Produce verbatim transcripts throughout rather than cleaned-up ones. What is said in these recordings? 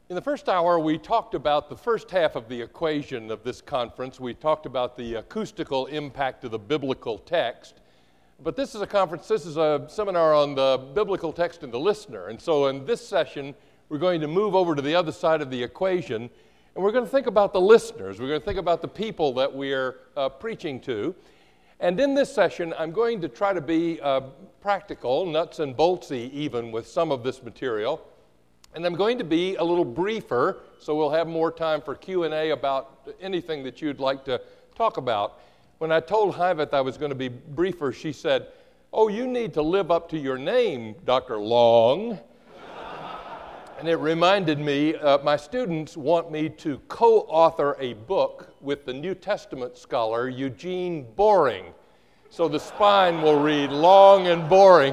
In the first hour, we talked about the first half of the equation of this conference. We talked about the acoustical impact of the biblical text. But this is a conference, this is a seminar on the biblical text and the listener. And so in this session, we're going to move over to the other side of the equation, and we're going to think about the listeners. We're going to think about the people that we're uh, preaching to. And in this session, I'm going to try to be uh, practical, nuts and boltsy even with some of this material. And I'm going to be a little briefer, so we'll have more time for Q and A about anything that you'd like to talk about. When I told Hyveth I was going to be briefer, she said, "Oh, you need to live up to your name, Doctor Long." And it reminded me, uh, my students want me to co-author a book with the New Testament scholar Eugene Boring. So the spine will read long and boring.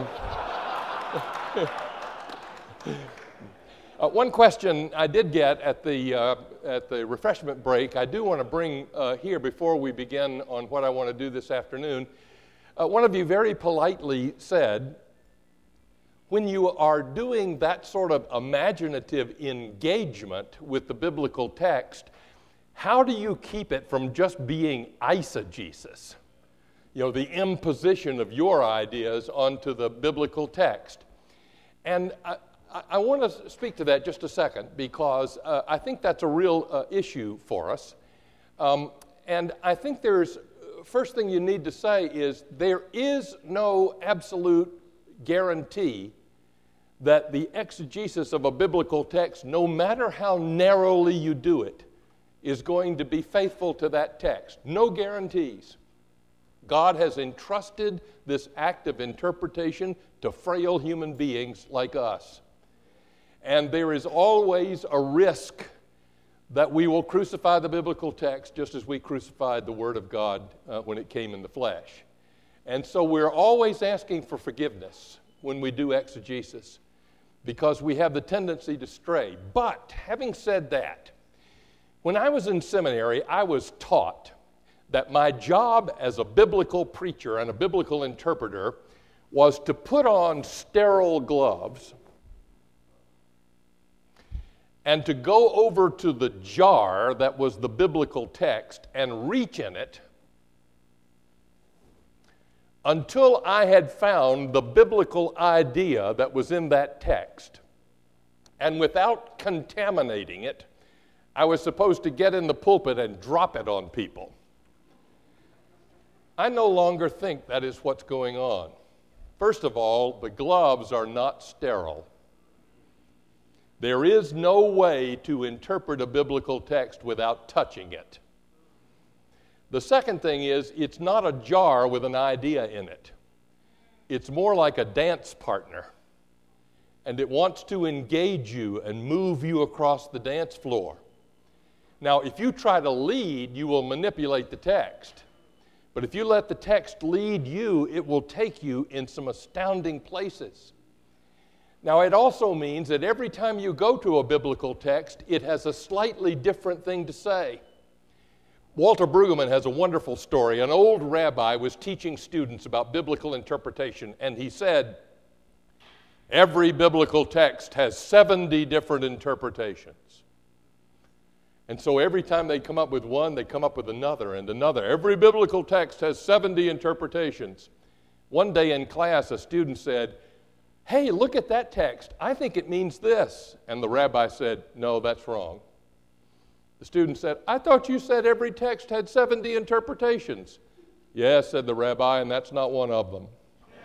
Uh, one question I did get at the uh, at the refreshment break, I do want to bring uh, here before we begin on what I want to do this afternoon. Uh, one of you very politely said, when you are doing that sort of imaginative engagement with the biblical text, how do you keep it from just being eisegesis? You know, the imposition of your ideas onto the biblical text. And I, I want to speak to that just a second because uh, I think that's a real uh, issue for us. Um, and I think there's, first thing you need to say is there is no absolute guarantee that the exegesis of a biblical text, no matter how narrowly you do it, is going to be faithful to that text. No guarantees. God has entrusted this act of interpretation to frail human beings like us. And there is always a risk that we will crucify the biblical text just as we crucified the Word of God uh, when it came in the flesh. And so we're always asking for forgiveness when we do exegesis because we have the tendency to stray. But having said that, when I was in seminary, I was taught that my job as a biblical preacher and a biblical interpreter was to put on sterile gloves and to go over to the jar that was the biblical text and reach in it until I had found the biblical idea that was in that text. And without contaminating it, I was supposed to get in the pulpit and drop it on people. I no longer think that is what's going on. First of all, the gloves are not sterile. There is no way to interpret a biblical text without touching it. The second thing is, it's not a jar with an idea in it. It's more like a dance partner. And it wants to engage you and move you across the dance floor. Now, if you try to lead, you will manipulate the text. But if you let the text lead you, it will take you in some astounding places. Now, it also means that every time you go to a biblical text, it has a slightly different thing to say. Walter Brueggemann has a wonderful story. An old rabbi was teaching students about biblical interpretation, and he said, every biblical text has seventy different interpretations. And so every time they come up with one, they come up with another and another. Every biblical text has seventy interpretations. One day in class, a student said, "Hey, look at that text. I think it means this." And the rabbi said, "No, that's wrong." The student said, "I thought you said every text had seventy interpretations." "Yes," said the rabbi, "and that's not one of them."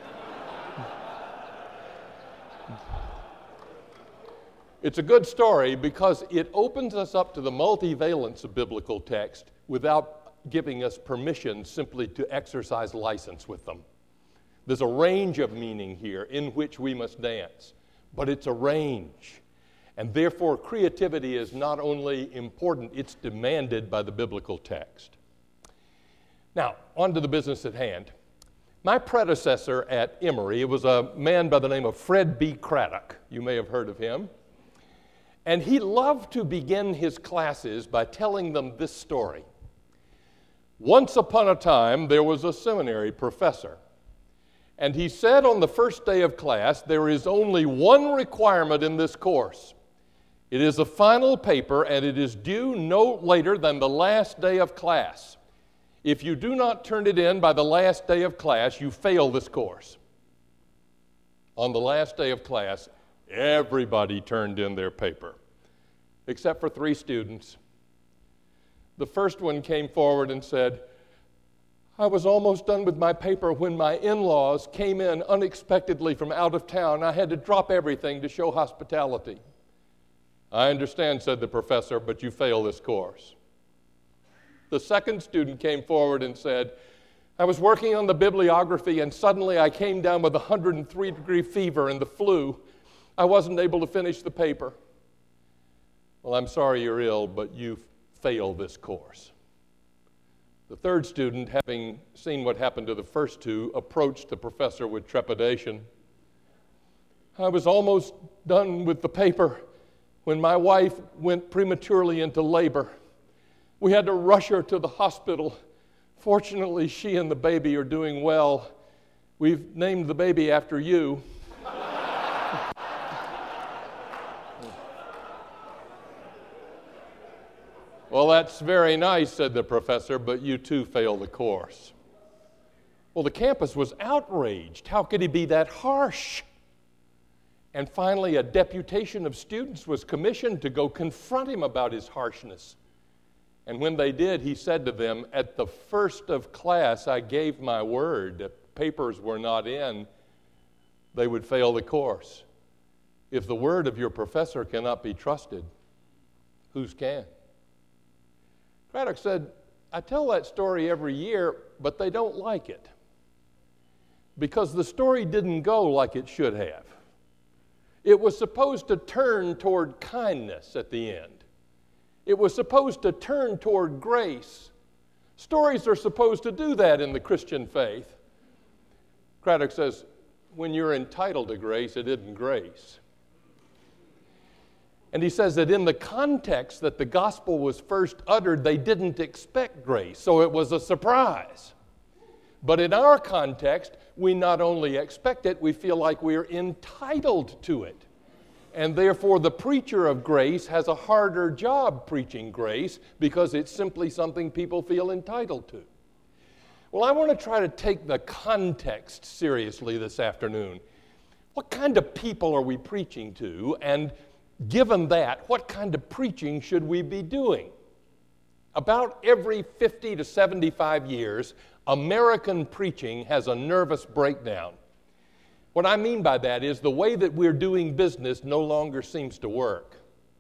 It's a good story because it opens us up to the multivalence of biblical text without giving us permission simply to exercise license with them. There's a range of meaning here in which we must dance, but it's a range. And therefore, creativity is not only important, it's demanded by the biblical text. Now, on to the business at hand. My predecessor at Emory was a man by the name of Fred B. Craddock. You may have heard of him. And he loved to begin his classes by telling them this story. Once upon a time, there was a seminary professor. And he said on the first day of class, there is only one requirement in this course. It is the final paper, and it is due no later than the last day of class. If you do not turn it in by the last day of class, you fail this course. On the last day of class, everybody turned in their paper, except for three students. The first one came forward and said, I was almost done with my paper when my in-laws came in unexpectedly from out of town. I had to drop everything to show hospitality. I understand, said the professor, but you fail this course. The second student came forward and said, I was working on the bibliography and suddenly I came down with a one hundred three degree fever and the flu. I wasn't able to finish the paper. Well, I'm sorry you're ill, but you fail this course. The third student, having seen what happened to the first two, approached the professor with trepidation. I was almost done with the paper when my wife went prematurely into labor. We had to rush her to the hospital. Fortunately, she and the baby are doing well. We've named the baby after you. Well, that's very nice, said the professor, but you too fail the course. Well, the campus was outraged. How could he be that harsh? And finally, a deputation of students was commissioned to go confront him about his harshness. And when they did, he said to them, at the first of class, I gave my word. If papers were not in, they would fail the course. If the word of your professor cannot be trusted, whose can? Craddock said, I tell that story every year, but they don't like it because the story didn't go like it should have. It was supposed to turn toward kindness at the end. It was supposed to turn toward grace. Stories are supposed to do that in the Christian faith. Craddock says, when you're entitled to grace, it isn't grace. And he says that in the context that the gospel was first uttered, they didn't expect grace, so it was a surprise. But in our context, we not only expect it, we feel like we're entitled to it. And therefore, the preacher of grace has a harder job preaching grace because it's simply something people feel entitled to. Well, I want to try to take the context seriously this afternoon. What kind of people are we preaching to? And given that, what kind of preaching should we be doing? About every fifty to seventy-five years, American preaching has a nervous breakdown. What I mean by that is the way that we're doing business no longer seems to work.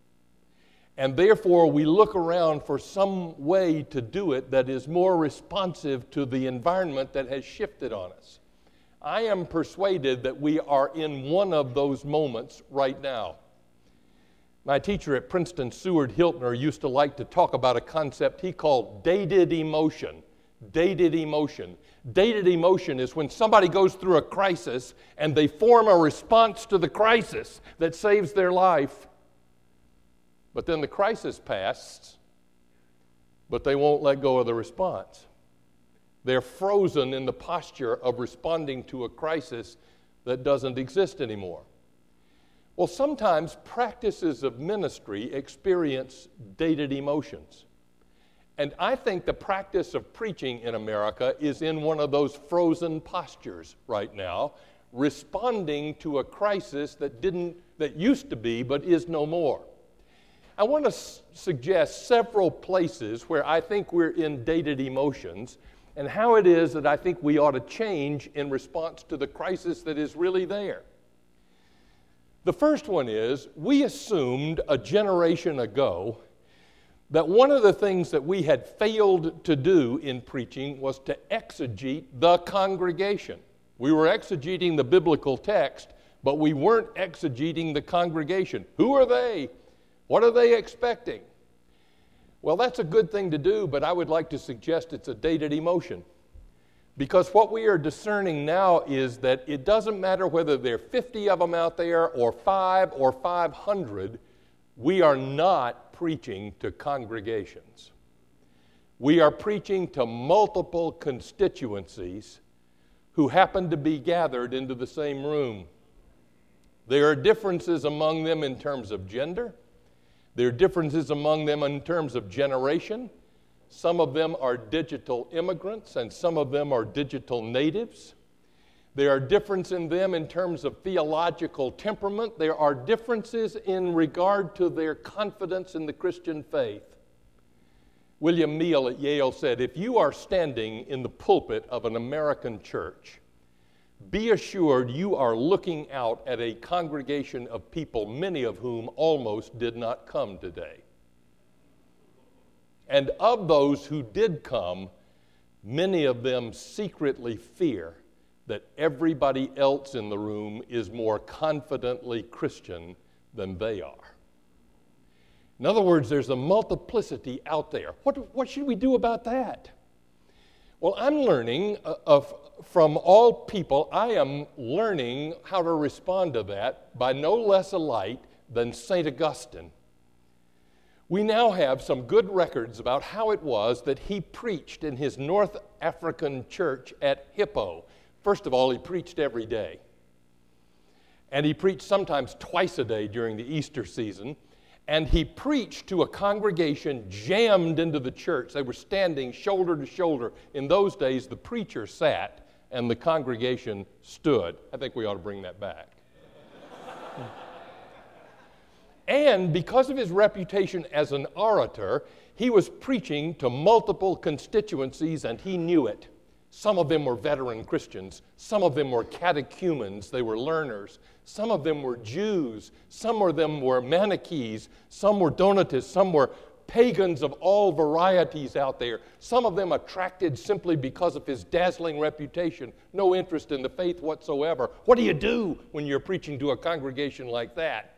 And therefore, we look around for some way to do it that is more responsive to the environment that has shifted on us. I am persuaded that we are in one of those moments right now. My teacher at Princeton, Seward Hiltner, used to like to talk about a concept he called dated emotion. Dated emotion. Dated emotion is when somebody goes through a crisis and they form a response to the crisis that saves their life. But then the crisis passes, but they won't let go of the response. They're frozen in the posture of responding to a crisis that doesn't exist anymore. Well, sometimes practices of ministry experience dated emotions. And I think the practice of preaching in America is in one of those frozen postures right now, responding to a crisis that didn't, that used to be but is no more. I want to s- suggest several places where I think we're in dated emotions and how it is that I think we ought to change in response to the crisis that is really there. The first one is, we assumed a generation ago that one of the things that we had failed to do in preaching was to exegete the congregation. We were exegeting the biblical text, but we weren't exegeting the congregation. Who are they? What are they expecting? Well, that's a good thing to do, but I would like to suggest it's a dated emotion. Because what we are discerning now is that it doesn't matter whether there are fifty of them out there or five or five hundred, we are not preaching to congregations. We are preaching to multiple constituencies who happen to be gathered into the same room. There are differences among them in terms of gender. There are differences among them in terms of generation. Some of them are digital immigrants, and some of them are digital natives. There are differences in them in terms of theological temperament. There are differences in regard to their confidence in the Christian faith. William Neal at Yale said, if you are standing in the pulpit of an American church, be assured you are looking out at a congregation of people, many of whom almost did not come today. And of those who did come, many of them secretly fear that everybody else in the room is more confidently Christian than they are. In other words, there's a multiplicity out there. What, what should we do about that? Well, I'm learning uh, of, from all people, I am learning how to respond to that by no less a light than Saint Augustine. We now have some good records about how it was that he preached in his North African church at Hippo. First of all, he preached every day. And he preached sometimes twice a day during the Easter season. And he preached to a congregation jammed into the church. They were standing shoulder to shoulder. In those days, the preacher sat and the congregation stood. I think we ought to bring that back. And because of his reputation as an orator, he was preaching to multiple constituencies, and he knew it. Some of them were veteran Christians. Some of them were catechumens. They were learners. Some of them were Jews. Some of them were Manichees. Some were Donatists. Some were pagans of all varieties out there. Some of them attracted simply because of his dazzling reputation. No interest in the faith whatsoever. What do you do when you're preaching to a congregation like that?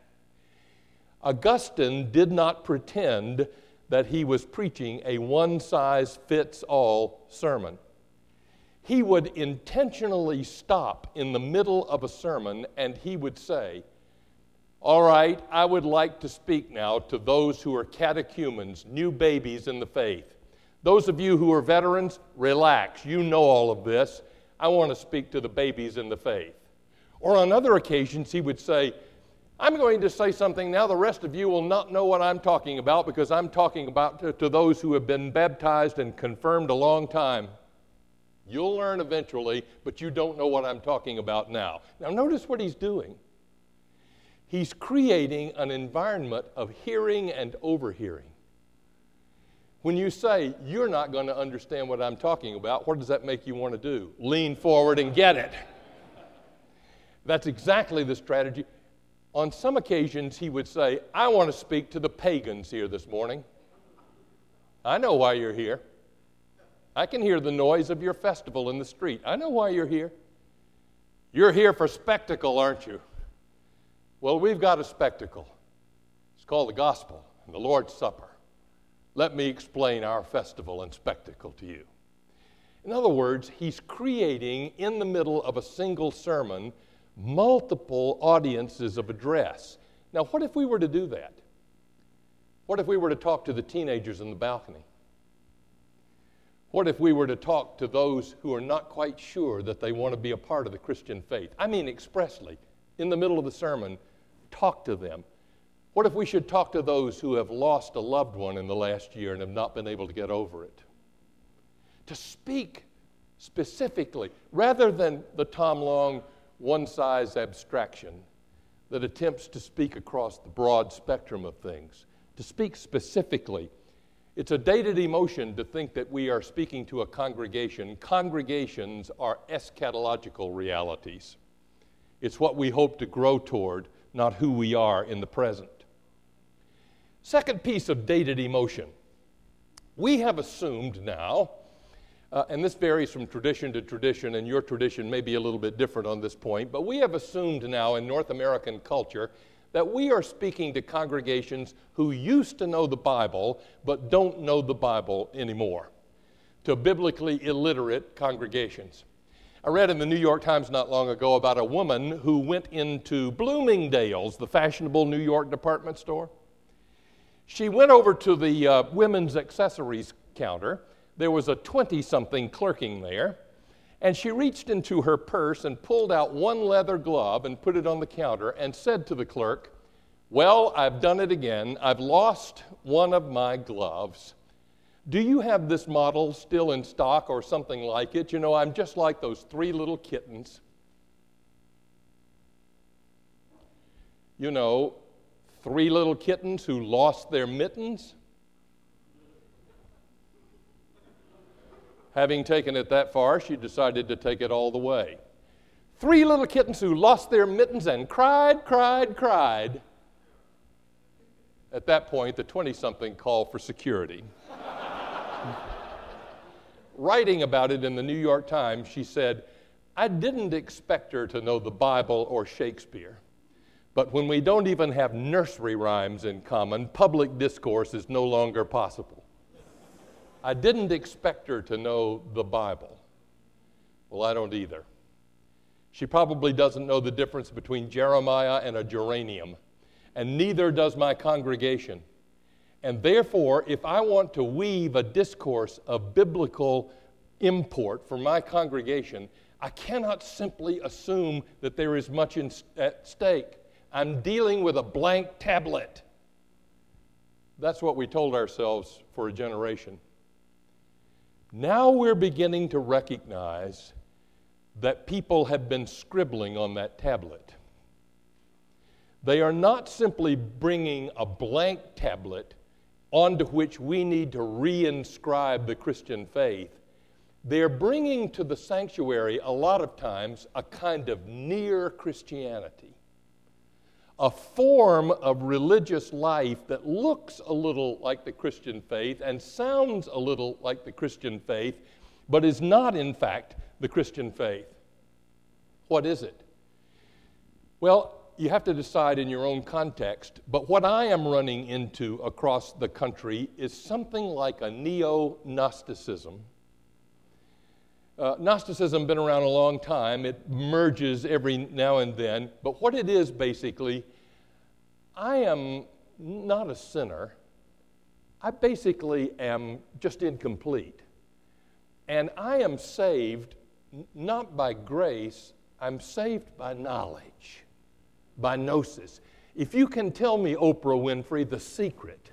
Augustine did not pretend that he was preaching a one-size-fits-all sermon. He would intentionally stop in the middle of a sermon and he would say, all right, I would like to speak now to those who are catechumens, new babies in the faith. Those of you who are veterans, relax. You know all of this. I want to speak to the babies in the faith. Or on other occasions, he would say, I'm going to say something now. The rest of you will not know what I'm talking about because I'm talking about to, to those who have been baptized and confirmed a long time. You'll learn eventually, but you don't know what I'm talking about now. Now notice what he's doing. He's creating an environment of hearing and overhearing. When you say, you're not going to understand what I'm talking about, what does that make you want to do? Lean forward and get it. That's exactly the strategy. On some occasions, he would say, I want to speak to the pagans here this morning. I know why you're here. I can hear the noise of your festival in the street. I know why you're here. You're here for spectacle, aren't you? Well, we've got a spectacle. It's called the gospel and the Lord's Supper. Let me explain our festival and spectacle to you. In other words, he's creating in the middle of a single sermon multiple audiences of address. Now, what if we were to do that? What if we were to talk to the teenagers in the balcony? What if we were to talk to those who are not quite sure that they want to be a part of the Christian faith? I mean expressly, in the middle of the sermon, talk to them. What if we should talk to those who have lost a loved one in the last year and have not been able to get over it? To speak specifically, rather than the Tom Long one-size abstraction that attempts to speak across the broad spectrum of things, to speak specifically. It's a dated emotion to think that we are speaking to a congregation. Congregations are eschatological realities. It's what we hope to grow toward, not who we are in the present. Second piece of dated emotion. We have assumed now, uh, and this varies from tradition to tradition, and your tradition may be a little bit different on this point, but we have assumed now in North American culture that we are speaking to congregations who used to know the Bible but don't know the Bible anymore, to biblically illiterate congregations. I read in the New York Times not long ago about a woman who went into Bloomingdale's, the fashionable New York department store. She went over to the uh, women's accessories counter. There was a twenty-something clerking there, and she reached into her purse and pulled out one leather glove and put it on the counter and said to the clerk, Well, I've done it again. I've lost one of my gloves. Do you have this model still in stock or something like it? You know, I'm just like those three little kittens. You know, three little kittens who lost their mittens. Having taken it that far, she decided to take it all the way. Three little kittens who lost their mittens and cried, cried, cried. At that point, the twenty-something called for security. Writing about it in the New York Times, she said, I didn't expect her to know the Bible or Shakespeare, but when we don't even have nursery rhymes in common, public discourse is no longer possible. I didn't expect her to know the Bible. Well, I don't either. She probably doesn't know the difference between Jeremiah and a geranium, and neither does my congregation. And therefore, if I want to weave a discourse of biblical import for my congregation, I cannot simply assume that there is much in, at stake. I'm dealing with a blank tablet. That's what we told ourselves for a generation. Now we're beginning to recognize that people have been scribbling on that tablet. They are not simply bringing a blank tablet onto which we need to reinscribe the Christian faith. They're bringing to the sanctuary a lot of times a kind of near Christianity, a form of religious life that looks a little like the Christian faith and sounds a little like the Christian faith, but is not, in fact, the Christian faith. What is it? Well, you have to decide in your own context, but what I am running into across the country is something like a neo-Gnosticism. Uh, Gnosticism has been around a long time. It merges every now and then, but what it is basically, I am not a sinner. I basically am just incomplete. And I am saved not by grace, I'm saved by knowledge. By gnosis. If you can tell me, Oprah Winfrey, the secret,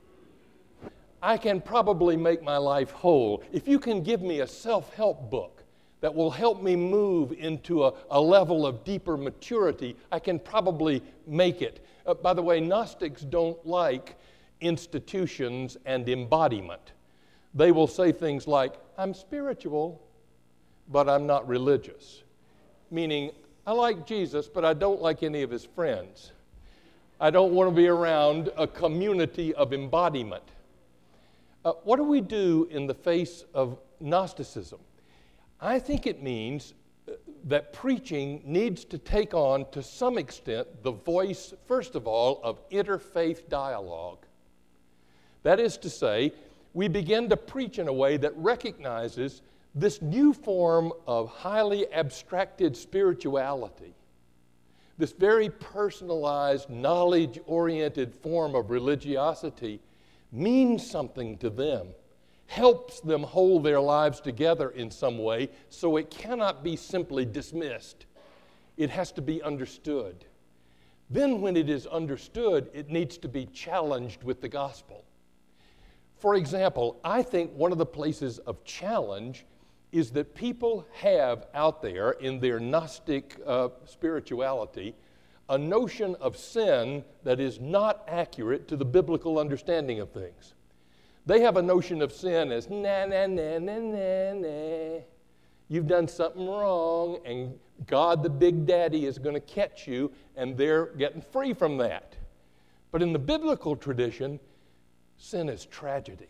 I can probably make my life whole. If you can give me a self-help book that will help me move into a, a level of deeper maturity, I can probably make it. Uh, by the way, Gnostics don't like institutions and embodiment. They will say things like, I'm spiritual, but I'm not religious. Meaning, I like Jesus, but I don't like any of his friends. I don't want to be around a community of embodiment. Uh, what do we do in the face of Gnosticism? I think it means that preaching needs to take on, to some extent, the voice, first of all, of interfaith dialogue. That is to say, we begin to preach in a way that recognizes this new form of highly abstracted spirituality, this very personalized, knowledge-oriented form of religiosity means something to them, helps them hold their lives together in some way, so it cannot be simply dismissed. It has to be understood. Then when it is understood, it needs to be challenged with the gospel. For example, I think one of the places of challenge is that people have out there in their Gnostic uh, spirituality a notion of sin that is not accurate to the biblical understanding of things. They have a notion of sin as, na, na, na, na, na, na. You've done something wrong, and God the Big Daddy is going to catch you, and they're getting free from that. But in the biblical tradition, sin is tragedy.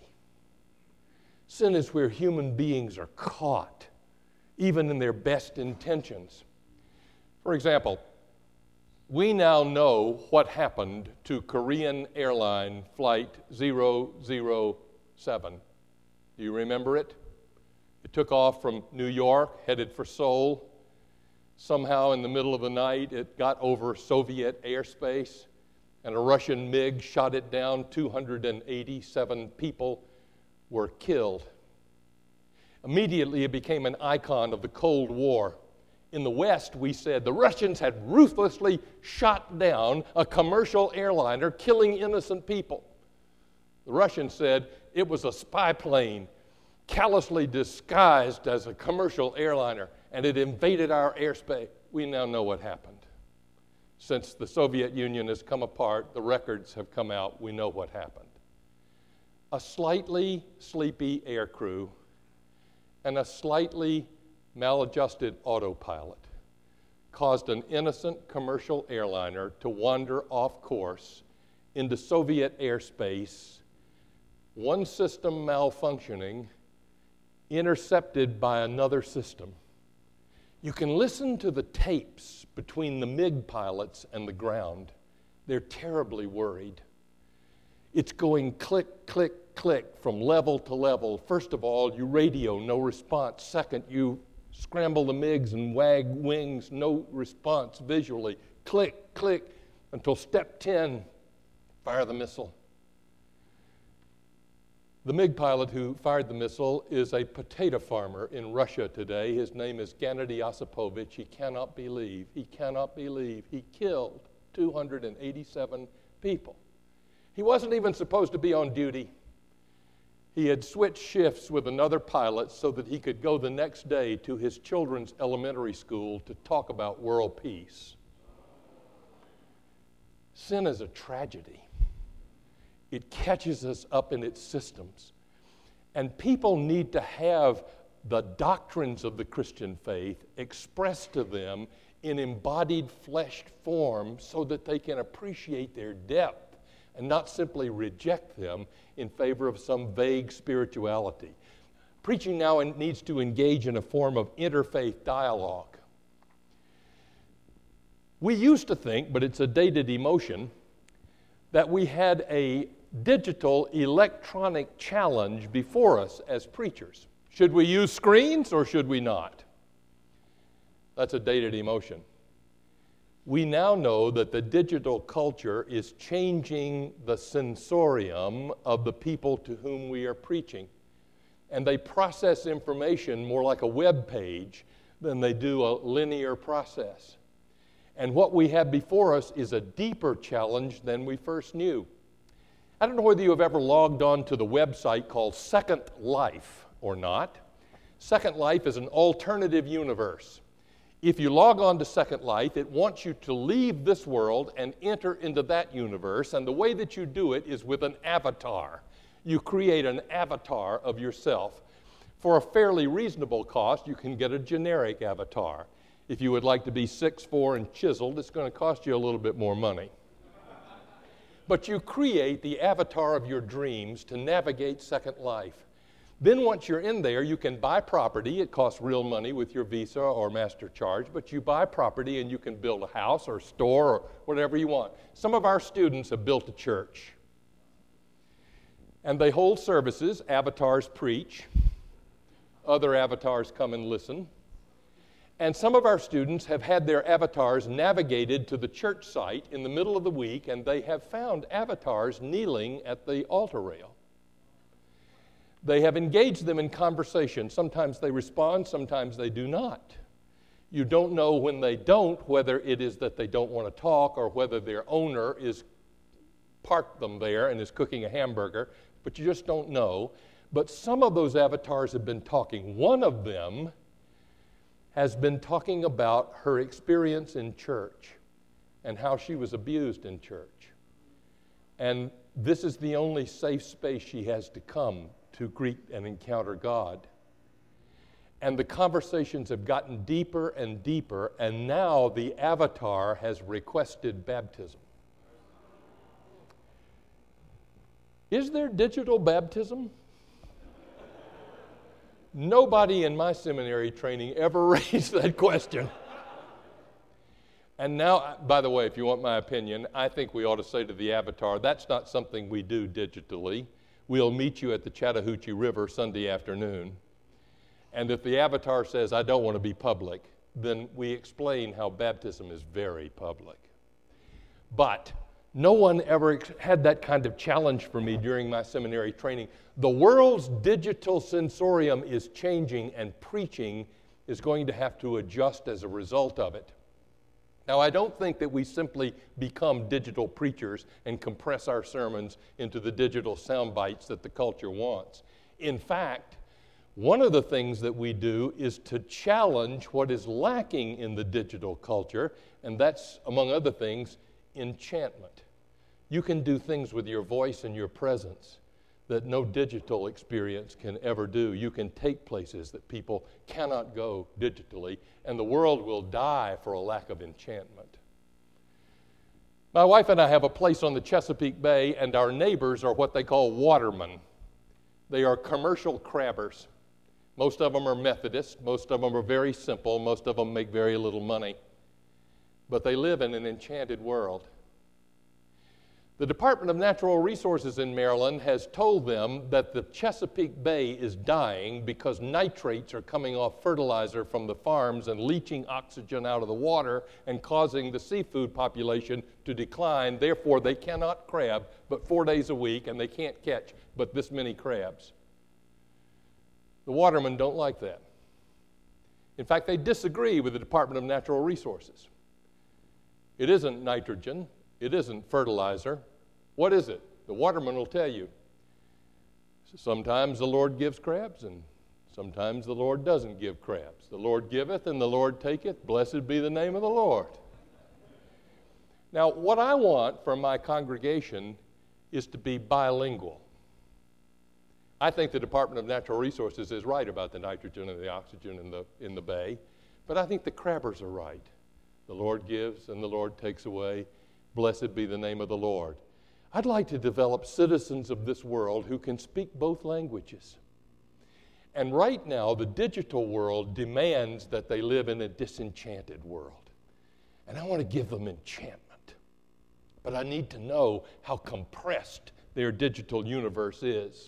Sin is where human beings are caught, even in their best intentions. For example, we now know what happened to Korean airline flight zero zero seven. Do you remember it? It took off from New York, headed for Seoul. Somehow in the middle of the night, it got over Soviet airspace, and a Russian MiG shot it down. two hundred eighty-seven people were killed. Immediately, it became an icon of the Cold War. In the West, we said the Russians had ruthlessly shot down a commercial airliner, killing innocent people. The Russians said it was a spy plane callously disguised as a commercial airliner, and it invaded our airspace. We now know what happened. Since the Soviet Union has come apart, the records have come out, we know what happened. A slightly sleepy aircrew and a slightly maladjusted autopilot caused an innocent commercial airliner to wander off course into Soviet airspace, one system malfunctioning, intercepted by another system. You can listen to the tapes between the MiG pilots and the ground. They're terribly worried. It's going click, click, click from level to level. First of all, you radio, no response. Second, you scramble the MiGs and wag wings, no response visually. Click, click, until step ten, fire the missile. The MiG pilot who fired the missile is a potato farmer in Russia today. His name is Gennady Osipovich. He cannot believe, he cannot believe he killed two hundred eighty-seven people. He wasn't even supposed to be on duty. He had switched shifts with another pilot so that he could go the next day to his children's elementary school to talk about world peace. Sin is a tragedy. It catches us up in its systems. And people need to have the doctrines of the Christian faith expressed to them in embodied fleshed form so that they can appreciate their depth and not simply reject them in favor of some vague spirituality. Preaching now needs to engage in a form of interfaith dialogue. We used to think, but it's a dated emotion, that we had a digital electronic challenge before us as preachers. Should we use screens or should we not? That's a dated emotion. We now know that the digital culture is changing the sensorium of the people to whom we are preaching. And they process information more like a web page than they do a linear process. And what we have before us is a deeper challenge than we first knew. I don't know whether you have ever logged on to the website called Second Life or not. Second Life is an alternative universe. If you log on to Second Life, it wants you to leave this world and enter into that universe, and the way that you do it is with an avatar. You create an avatar of yourself. For a fairly reasonable cost, you can get a generic avatar. If you would like to be six foot four and chiseled, it's going to cost you a little bit more money. But you create the avatar of your dreams to navigate Second Life. Then once you're in there, you can buy property. It costs real money with your Visa or MasterCharge, but you buy property and you can build a house or a store or whatever you want. Some of our students have built a church. And they hold services. Avatars preach. Other avatars come and listen. And some of our students have had their avatars navigated to the church site in the middle of the week, and they have found avatars kneeling at the altar rail. They have engaged them in conversation. Sometimes they respond, sometimes they do not. You don't know when they don't whether it is that they don't want to talk or whether their owner is parked them there and is cooking a hamburger, but you just don't know. But some of those avatars have been talking. One of them has been talking about her experience in church and how she was abused in church. And this is the only safe space she has to come to greet and encounter God. And the conversations have gotten deeper and deeper, and now the avatar has requested baptism. Is there digital baptism? Nobody in my seminary training ever raised that question. And now, by the way, if you want my opinion, I think we ought to say to the avatar, that's not something we do digitally. We'll meet you at the Chattahoochee River Sunday afternoon. And if the avatar says, I don't want to be public, then we explain how baptism is very public. But no one ever had that kind of challenge for me during my seminary training. The world's digital sensorium is changing, and preaching is going to have to adjust as a result of it. Now, I don't think that we simply become digital preachers and compress our sermons into the digital sound bites that the culture wants. In fact, one of the things that we do is to challenge what is lacking in the digital culture, and that's, among other things, enchantment. You can do things with your voice and your presence that no digital experience can ever do. You can take places that people cannot go digitally, and the world will die for a lack of enchantment. My wife and I have a place on the Chesapeake Bay, and our neighbors are what they call watermen. They are commercial crabbers. Most of them are Methodist. Most of them are very simple. Most of them make very little money. But they live in an enchanted world. The Department of Natural Resources in Maryland has told them that the Chesapeake Bay is dying because nitrates are coming off fertilizer from the farms and leaching oxygen out of the water and causing the seafood population to decline. Therefore, they cannot crab but four days a week, and they can't catch but this many crabs. The watermen don't like that. In fact, they disagree with the Department of Natural Resources. It isn't nitrogen. It isn't fertilizer. What is it? The waterman will tell you. Sometimes the Lord gives crabs, and sometimes the Lord doesn't give crabs. The Lord giveth, and the Lord taketh. Blessed be the name of the Lord. Now, what I want for my congregation is to be bilingual. I think the Department of Natural Resources is right about the nitrogen and the oxygen in the, in the bay, but I think the crabbers are right. The Lord gives, and the Lord takes away. Blessed be the name of the Lord. I'd like to develop citizens of this world who can speak both languages. And right now, the digital world demands that they live in a disenchanted world. And I want to give them enchantment. But I need to know how compressed their digital universe is.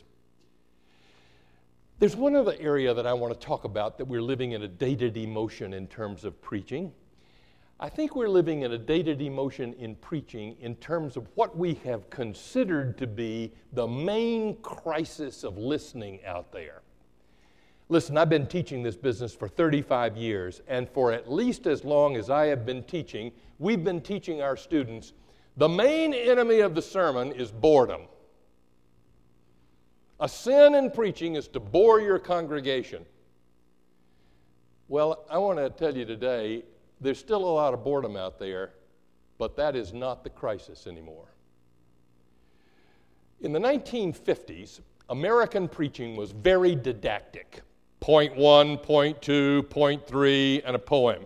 There's one other area that I want to talk about that we're living in a dated emotion in terms of preaching. I think we're living in a dated emotion in preaching in terms of what we have considered to be the main crisis of listening out there. Listen, I've been teaching this business for thirty-five years, and for at least as long as I have been teaching, we've been teaching our students the main enemy of the sermon is boredom. A sin in preaching is to bore your congregation. Well, I want to tell you today, there's still a lot of boredom out there, but that is not the crisis anymore. In the nineteen fifties, American preaching was very didactic. Point one, point two, point three, and a poem.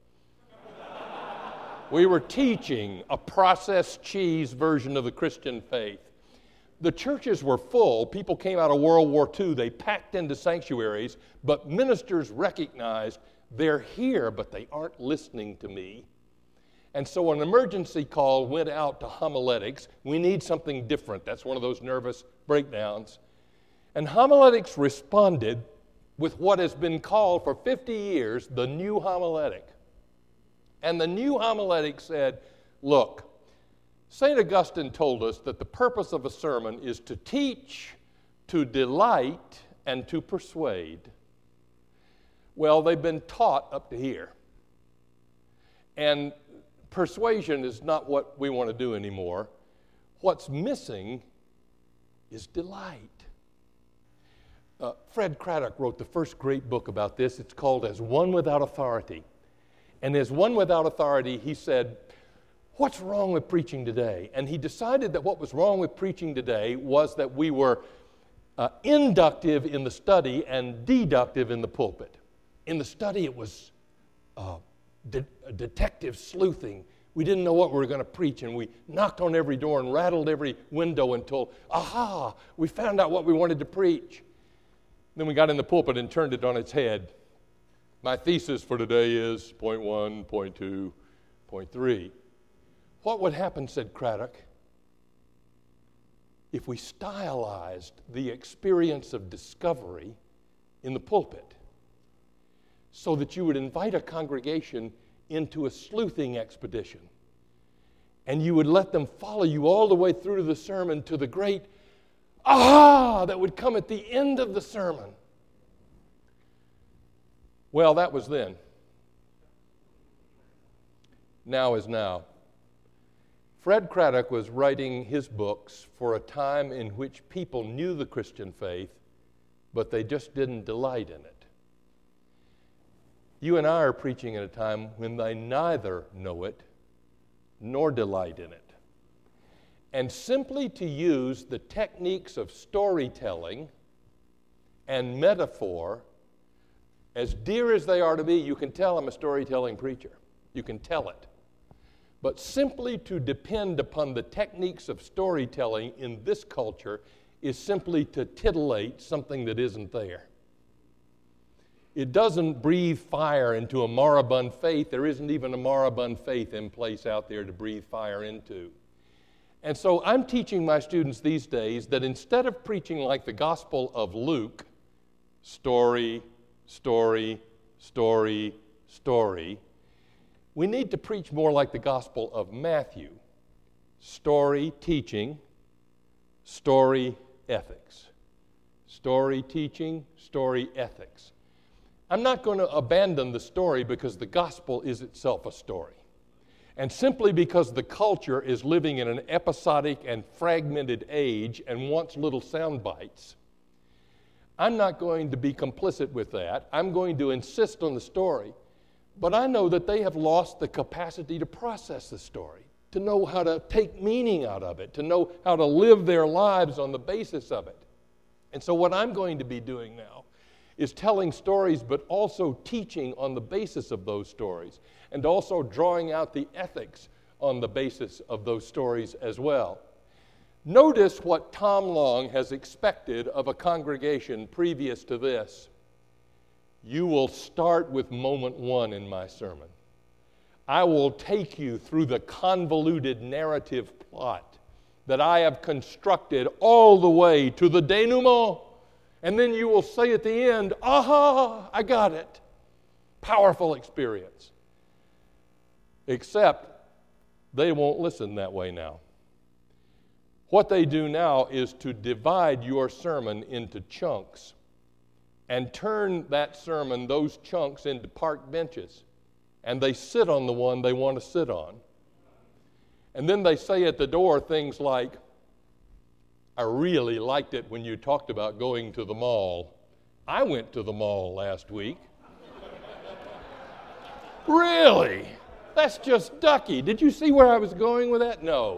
We were teaching a processed cheese version of the Christian faith. The churches were full. People came out of World War Two. They packed into sanctuaries, but ministers recognized they're here, but they aren't listening to me. And so an emergency call went out to homiletics. We need something different. That's one of those nervous breakdowns. And homiletics responded with what has been called for fifty years the new homiletic. And the new homiletic said, look, Saint Augustine told us that the purpose of a sermon is to teach, to delight, and to persuade. Well, they've been taught up to here. And persuasion is not what we want to do anymore. What's missing is delight. Uh, Fred Craddock wrote the first great book about this. It's called As One Without Authority. And as One Without Authority, he said, what's wrong with preaching today? And he decided that what was wrong with preaching today was that we were uh, inductive in the study and deductive in the pulpit. In the study, it was uh, de- detective sleuthing. We didn't know what we were going to preach, and we knocked on every door and rattled every window until, aha, we found out what we wanted to preach. Then we got in the pulpit and turned it on its head. My thesis for today is point one, point two, point three. What would happen, said Craddock, if we stylized the experience of discovery in the pulpit so that you would invite a congregation into a sleuthing expedition and you would let them follow you all the way through to the sermon to the great aha that would come at the end of the sermon? Well, that was then. Now is now. Fred Craddock was writing his books for a time in which people knew the Christian faith, but they just didn't delight in it. You and I are preaching at a time when they neither know it nor delight in it. And simply to use the techniques of storytelling and metaphor, as dear as they are to me, you can tell I'm a storytelling preacher. You can tell it. But simply to depend upon the techniques of storytelling in this culture is simply to titillate something that isn't there. It doesn't breathe fire into a moribund faith. There isn't even a moribund faith in place out there to breathe fire into. And so I'm teaching my students these days that instead of preaching like the Gospel of Luke, story, story, story, story, we need to preach more like the Gospel of Matthew. Story, teaching, story, ethics. Story, teaching, story, ethics. I'm not going to abandon the story because the gospel is itself a story. And simply because the culture is living in an episodic and fragmented age and wants little sound bites, I'm not going to be complicit with that. I'm going to insist on the story. But I know that they have lost the capacity to process the story, to know how to take meaning out of it, to know how to live their lives on the basis of it. And so what I'm going to be doing now is telling stories, but also teaching on the basis of those stories, and also drawing out the ethics on the basis of those stories as well. Notice what Tom Long has expected of a congregation previous to this. You will start with moment one in my sermon. I will take you through the convoluted narrative plot that I have constructed all the way to the denouement. And then you will say at the end, aha, I got it. Powerful experience. Except they won't listen that way now. What they do now is to divide your sermon into chunks and turn that sermon, those chunks, into park benches. And they sit on the one they want to sit on. And then they say at the door things like, I really liked it when you talked about going to the mall. I went to the mall last week. Really? That's just ducky. Did you see where I was going with that? No.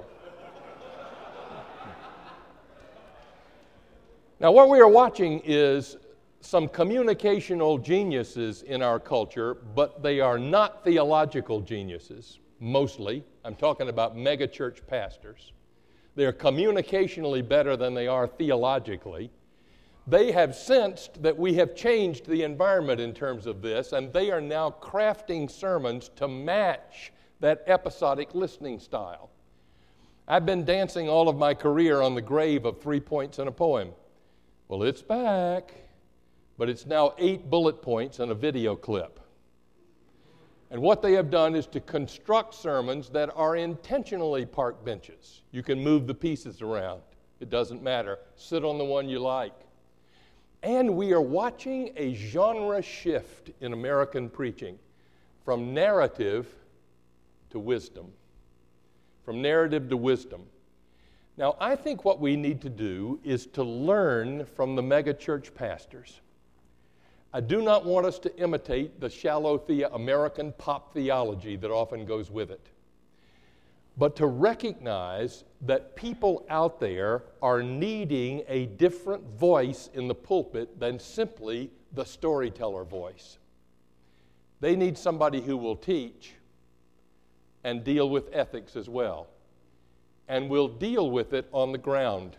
Now, what we are watching is some communicational geniuses in our culture, but they are not theological geniuses, mostly. I'm talking about megachurch pastors. They're communicationally better than they are theologically. They have sensed that we have changed the environment in terms of this, and they are now crafting sermons to match that episodic listening style. I've been dancing all of my career on the grave of three points in a poem. Well, it's back, but it's now eight bullet points in a video clip. And what they have done is to construct sermons that are intentionally park benches. You can move the pieces around. It doesn't matter. Sit on the one you like. And we are watching a genre shift in American preaching from narrative to wisdom. From narrative to wisdom. Now, I think what we need to do is to learn from the megachurch pastors. I do not want us to imitate the shallow the- American pop theology that often goes with it, but to recognize that people out there are needing a different voice in the pulpit than simply the storyteller voice. They need somebody who will teach and deal with ethics as well, and will deal with it on the ground.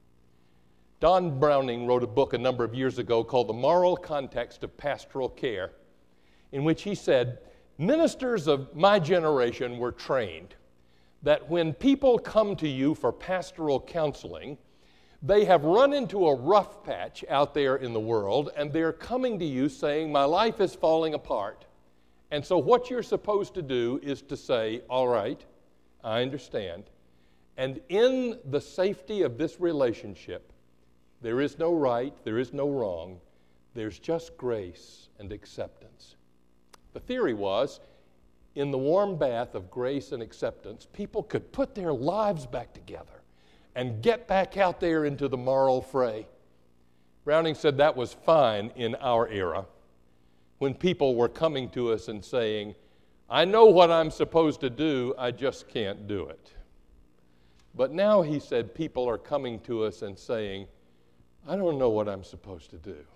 Don Browning wrote a book a number of years ago called The Moral Context of Pastoral Care, in which he said, ministers of my generation were trained that when people come to you for pastoral counseling, they have run into a rough patch out there in the world, and they're coming to you saying, my life is falling apart. And so what you're supposed to do is to say, all right, I understand. And in the safety of this relationship, there is no right, there is no wrong. there's just grace and acceptance. The theory was, in the warm bath of grace and acceptance, people could put their lives back together and get back out there into the moral fray. Browning said that was fine in our era, when people were coming to us and saying, I know what I'm supposed to do, I just can't do it. But now, he said, people are coming to us and saying, I don't know what I'm supposed to do.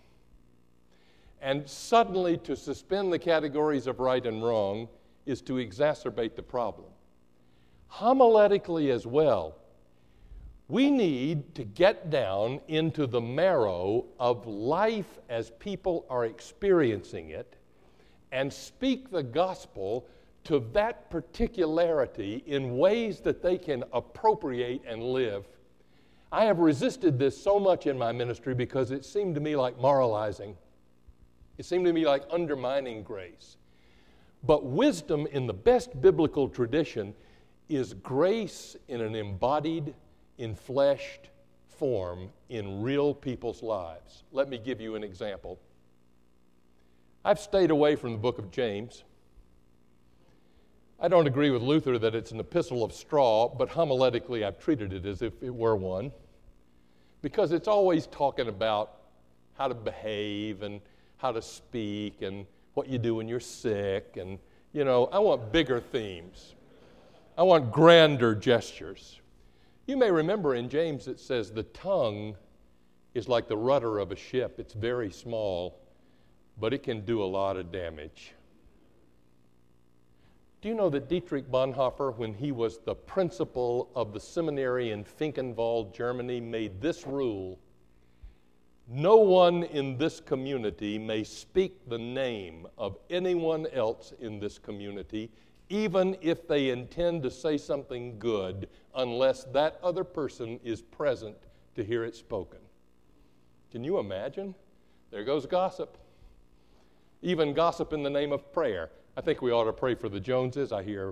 And suddenly, to suspend the categories of right and wrong is to exacerbate the problem. Homiletically as well, we need to get down into the marrow of life as people are experiencing it and speak the gospel to that particularity in ways that they can appropriate and live. I have resisted this so much in my ministry because it seemed to me like moralizing. It seemed to me like undermining grace. But wisdom in the best biblical tradition is grace in an embodied, enfleshed form in real people's lives. Let me give you an example. I've stayed away from the book of James. I don't agree with Luther that it's an epistle of straw, but homiletically I've treated it as if it were one, because it's always talking about how to behave and how to speak and what you do when you're sick. And, you know, I want bigger themes. I want grander gestures. You may remember in James it says the tongue is like the rudder of a ship. It's very small, but it can do a lot of damage. Do you know that Dietrich Bonhoeffer, when he was the principal of the seminary in Finkenwald, Germany, made this rule: no one in this community may speak the name of anyone else in this community, even if they intend to say something good, unless that other person is present to hear it spoken. Can you imagine? There goes gossip. Even gossip in the name of prayer. I think we ought to pray for the Joneses, I hear.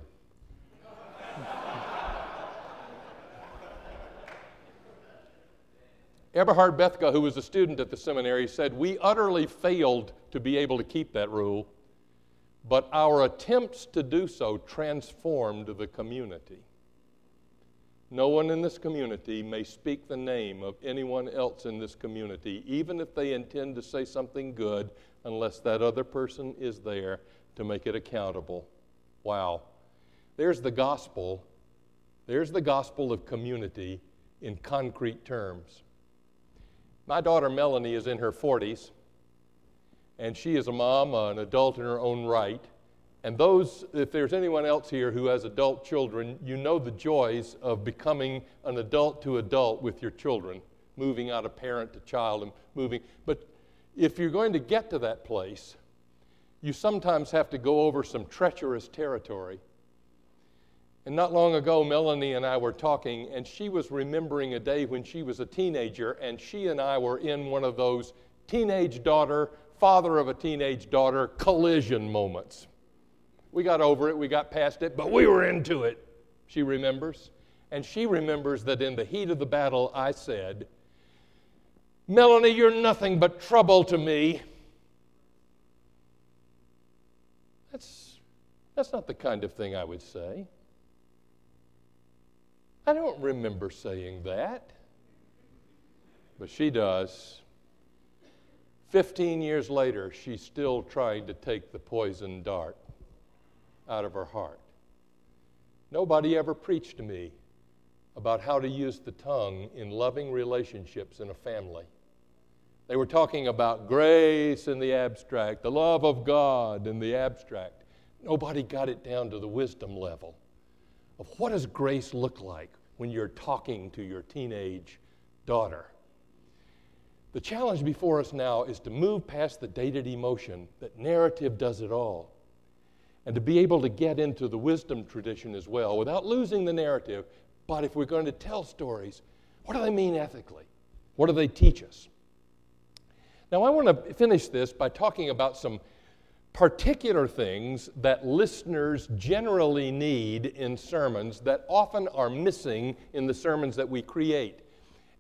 Eberhard Bethke, who was a student at the seminary, said, we utterly failed to be able to keep that rule, but our attempts to do so transformed the community. No one in this community may speak the name of anyone else in this community, even if they intend to say something good, unless that other person is there to make it accountable. Wow. There's the gospel. There's the gospel of community in concrete terms. My daughter Melanie is in her forties, and she is a mom, uh, an adult in her own right. And those, if there's anyone else here who has adult children, you know the joys of becoming an adult to adult with your children, moving out of parent to child and moving. But if you're going to get to that place, you sometimes have to go over some treacherous territory. And not long ago, Melanie and I were talking, and she was remembering a day when she was a teenager, and she and I were in one of those teenage daughter, father of a teenage daughter collision moments. We got over it, we got past it, but we were into it, she remembers. And she remembers that in the heat of the battle, I said, Melanie, you're nothing but trouble to me. That's, that's not the kind of thing I would say. I don't remember saying that. But she does. Fifteen years later, she's still trying to take the poison dart out of her heart. Nobody ever preached to me about how to use the tongue in loving relationships in a family. They were talking about grace in the abstract, the love of God in the abstract. Nobody got it down to the wisdom level of what does grace look like when you're talking to your teenage daughter. The challenge before us now is to move past the dated emotion that narrative does it all, and to be able to get into the wisdom tradition as well without losing the narrative. But if we're going to tell stories, what do they mean ethically? What do they teach us? Now, I want to finish this by talking about some particular things that listeners generally need in sermons that often are missing in the sermons that we create.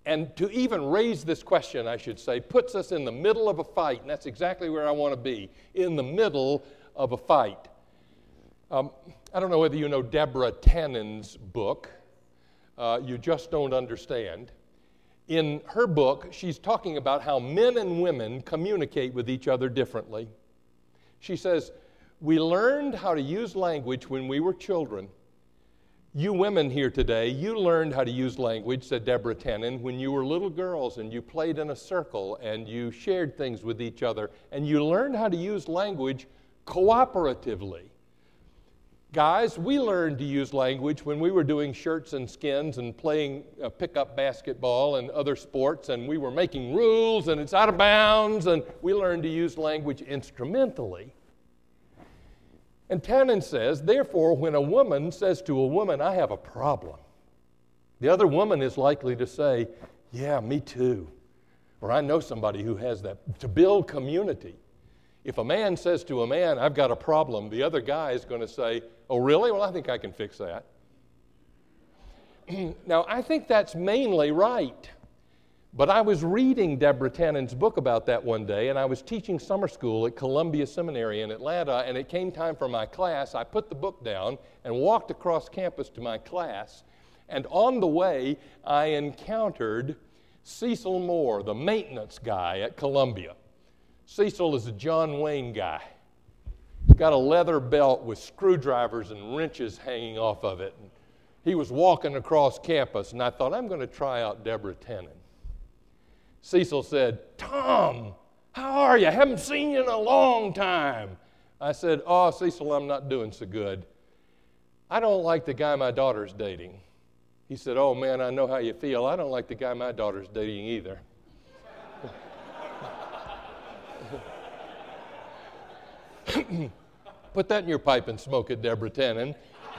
And to even raise this question, I should say, puts us in the middle of a fight, and that's exactly where I want to be, in the middle of a fight. Um, I don't know whether you know Deborah Tannen's book, uh, You Just Don't Understand. In her book, she's talking about how men and women communicate with each other differently. She says, we learned how to use language when we were children. You women here today, you learned how to use language, said Deborah Tannen, when you were little girls and you played in a circle and you shared things with each other, and you learned how to use language cooperatively. Guys, we learned to use language when we were doing shirts and skins and playing uh, pickup basketball and other sports, and we were making rules and it's out of bounds, and we learned to use language instrumentally. And Tannen says, therefore, when a woman says to a woman, I have a problem, the other woman is likely to say, yeah, me too. Or I know somebody who has that, to build community. If a man says to a man, I've got a problem, the other guy is going to say, oh, really? Well, I think I can fix that. Now, I think that's mainly right. But I was reading Deborah Tannen's book about that one day, and I was teaching summer school at Columbia Seminary in Atlanta, and it came time for my class. I put the book down and walked across campus to my class, and on the way, I encountered Cecil Moore, the maintenance guy at Columbia. Cecil is a John Wayne guy. He's got a leather belt with screwdrivers and wrenches hanging off of it. And he was walking across campus, and I thought, I'm going to try out Deborah Tannen. Cecil said, Tom, how are you? I haven't seen you in a long time. I said, oh, Cecil, I'm not doing so good. I don't like the guy my daughter's dating. He said, oh, man, I know how you feel. I don't like the guy my daughter's dating either. Put that in your pipe and smoke it, Deborah Tannen.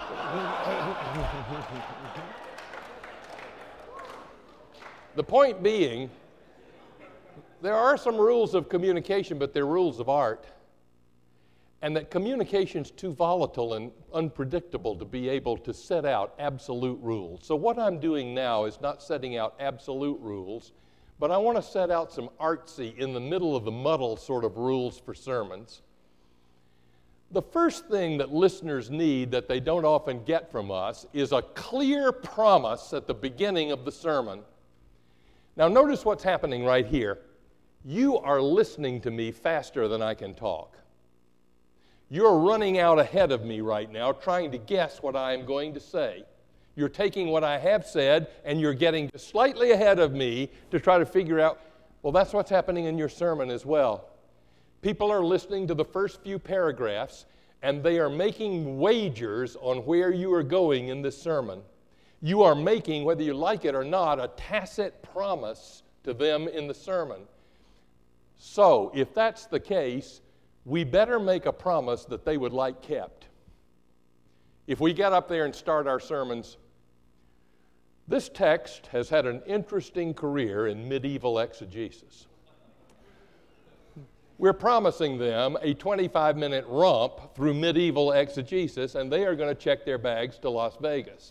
The point being, there are some rules of communication, but they're rules of art. And that communication's too volatile and unpredictable to be able to set out absolute rules. So what I'm doing now is not setting out absolute rules, but I want to set out some artsy, in the middle of the muddle sort of rules for sermons. The first thing that listeners need that they don't often get from us is a clear promise at the beginning of the sermon. Now notice what's happening right here. You are listening to me faster than I can talk. You're running out ahead of me right now, trying to guess what I am going to say. You're taking what I have said, and you're getting slightly ahead of me to try to figure out, well, that's what's happening in your sermon as well. People are listening to the first few paragraphs, and they are making wagers on where you are going in this sermon. You are making, whether you like it or not, a tacit promise to them in the sermon. So, if that's the case, we better make a promise that they would like kept. If we get up there and start our sermons, this text has had an interesting career in medieval exegesis. We're promising them a twenty-five minute romp through medieval exegesis, and they are going to check their bags to Las Vegas.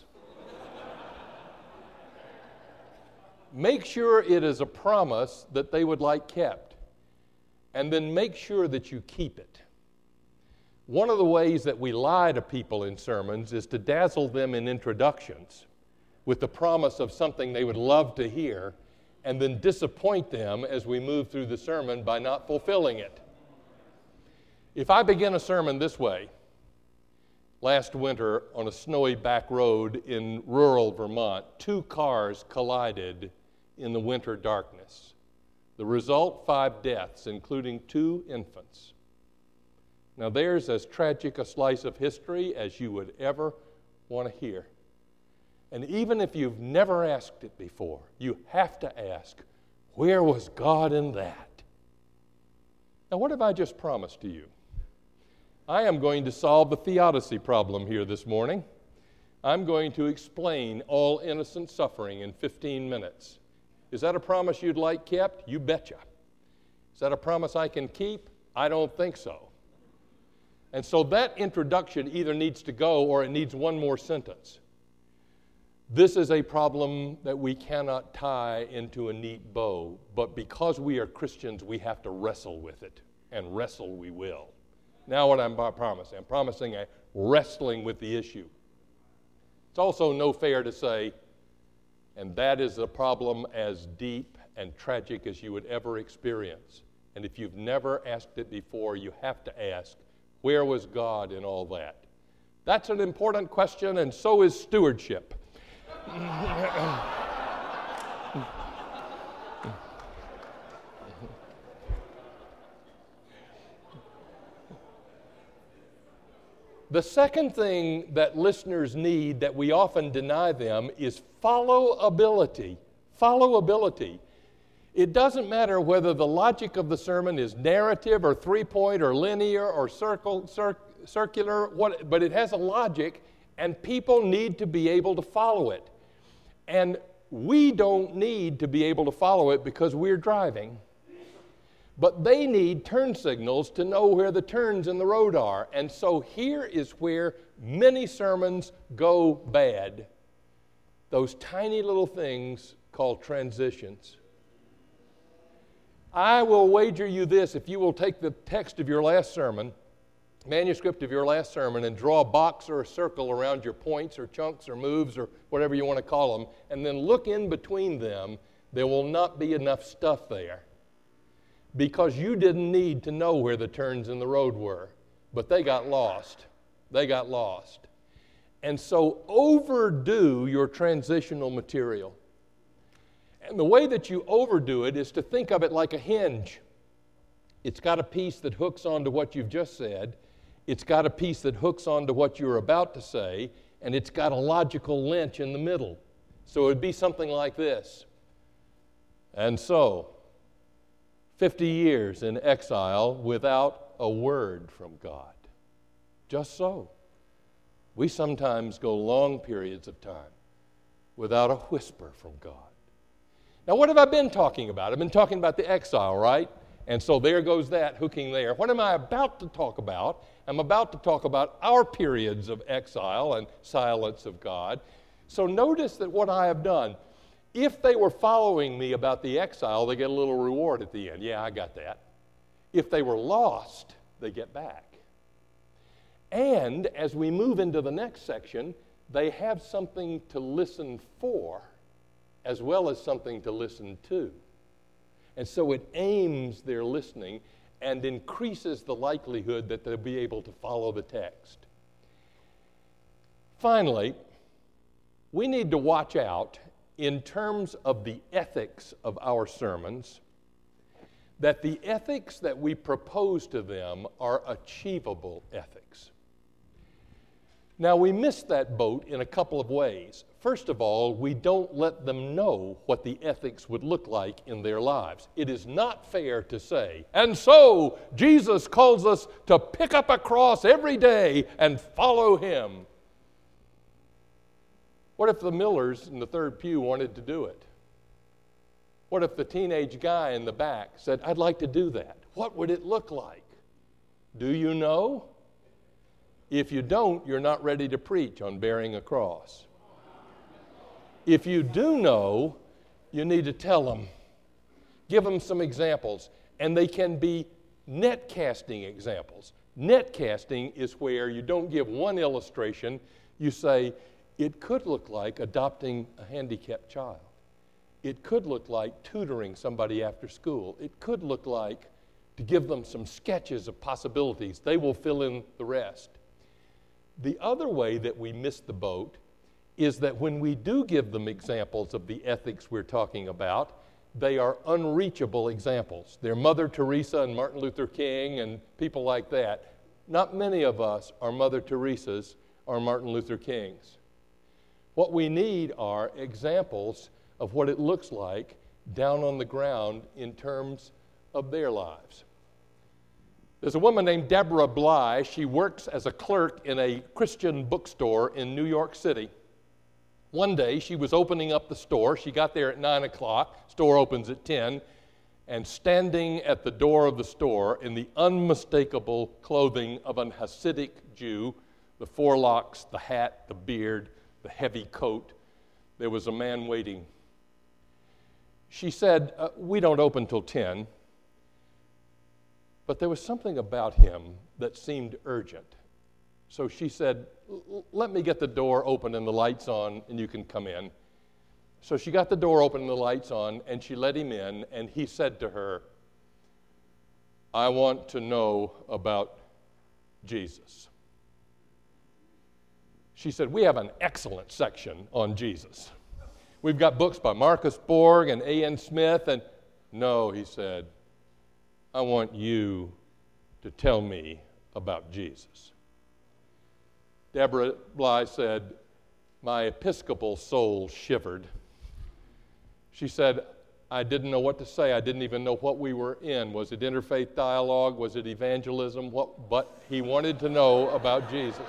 Make sure it is a promise that they would like kept, and then make sure that you keep it. One of the ways that we lie to people in sermons is to dazzle them in introductions with the promise of something they would love to hear, and then disappoint them as we move through the sermon by not fulfilling it. If I begin a sermon this way, last winter on a snowy back road in rural Vermont, two cars collided in the winter darkness. The result, five deaths, including two infants. Now there's as tragic a slice of history as you would ever want to hear. And even if you've never asked it before, you have to ask, where was God in that? Now what have I just promised to you? I am going to solve the theodicy problem here this morning. I'm going to explain all innocent suffering in fifteen minutes. Is that a promise you'd like kept? You betcha. Is that a promise I can keep? I don't think so. And so that introduction either needs to go or it needs one more sentence. This is a problem that we cannot tie into a neat bow, but because we are Christians, we have to wrestle with it, and wrestle we will. Now what I'm promising, I'm promising a wrestling with the issue. It's also no fair to say, and that is a problem as deep and tragic as you would ever experience. And if you've never asked it before, you have to ask, where was God in all that? That's an important question, and so is stewardship. The second thing that listeners need that we often deny them is followability. Followability. It doesn't matter whether the logic of the sermon is narrative or three-point or linear or circle, cir- circular, what, but it has a logic, and people need to be able to follow it. And we don't need to be able to follow it because we're driving. But they need turn signals to know where the turns in the road are. And so here is where many sermons go bad. Those tiny little things called transitions. I will wager you this, if you will take the text of your last sermon, manuscript of your last sermon, and draw a box or a circle around your points or chunks or moves or whatever you want to call them, and then look in between them, there will not be enough stuff there. Because you didn't need to know where the turns in the road were, but they got lost. They got lost. And so overdo your transitional material. And the way that you overdo it is to think of it like a hinge. It's got a piece that hooks onto what you've just said. It's got a piece that hooks onto what you're about to say, and it's got a logical lynch in the middle. So it would be something like this. And so, fifty years in exile without a word from God. Just so. We sometimes go long periods of time without a whisper from God. Now, what have I been talking about? I've been talking about the exile, right? And so there goes that hooking there. What am I about to talk about? I'm about to talk about our periods of exile and silence of God. So notice that what I have done, if they were following me about the exile, they get a little reward at the end. Yeah, I got that. If they were lost, they get back. And as we move into the next section, they have something to listen for as well as something to listen to. And so it aims their listening and increases the likelihood that they'll be able to follow the text. Finally, we need to watch out in terms of the ethics of our sermons, that the ethics that we propose to them are achievable ethics. Now, we miss that boat in a couple of ways. First of all, we don't let them know what the ethics would look like in their lives. It is not fair to say, and so Jesus calls us to pick up a cross every day and follow him. What if the Millers in the third pew wanted to do it? What if the teenage guy in the back said, I'd like to do that? What would it look like? Do you know? If you don't, you're not ready to preach on bearing a cross. If you do know, you need to tell them. Give them some examples. And they can be net casting examples. Net casting is where you don't give one illustration. You say, it could look like adopting a handicapped child. It could look like tutoring somebody after school. It could look like to give them some sketches of possibilities. They will fill in the rest. The other way that we miss the boat is that when we do give them examples of the ethics we're talking about, they are unreachable examples. They're Mother Teresa and Martin Luther King and people like that. Not many of us are Mother Teresas or Martin Luther Kings. What we need are examples of what it looks like down on the ground in terms of their lives. There's a woman named Deborah Bly. She works as a clerk in a Christian bookstore in New York City. One day, she was opening up the store. She got there at nine o'clock. Store opens at ten. And standing at the door of the store in the unmistakable clothing of an Hasidic Jew, the forelocks, the hat, the beard, the heavy coat, there was a man waiting. She said, uh, we don't open till ten, but there was something about him that seemed urgent. So she said, let me get the door open and the lights on, and you can come in. So she got the door open and the lights on, and she let him in, and he said to her, I want to know about Jesus. She said, we have an excellent section on Jesus. We've got books by Marcus Borg and A N Smith, and no, he said, I want you to tell me about Jesus. Deborah Bly said, my Episcopal soul shivered. She said, I didn't know what to say. I didn't even know what we were in. Was it interfaith dialogue? Was it evangelism? What? But he wanted to know about Jesus.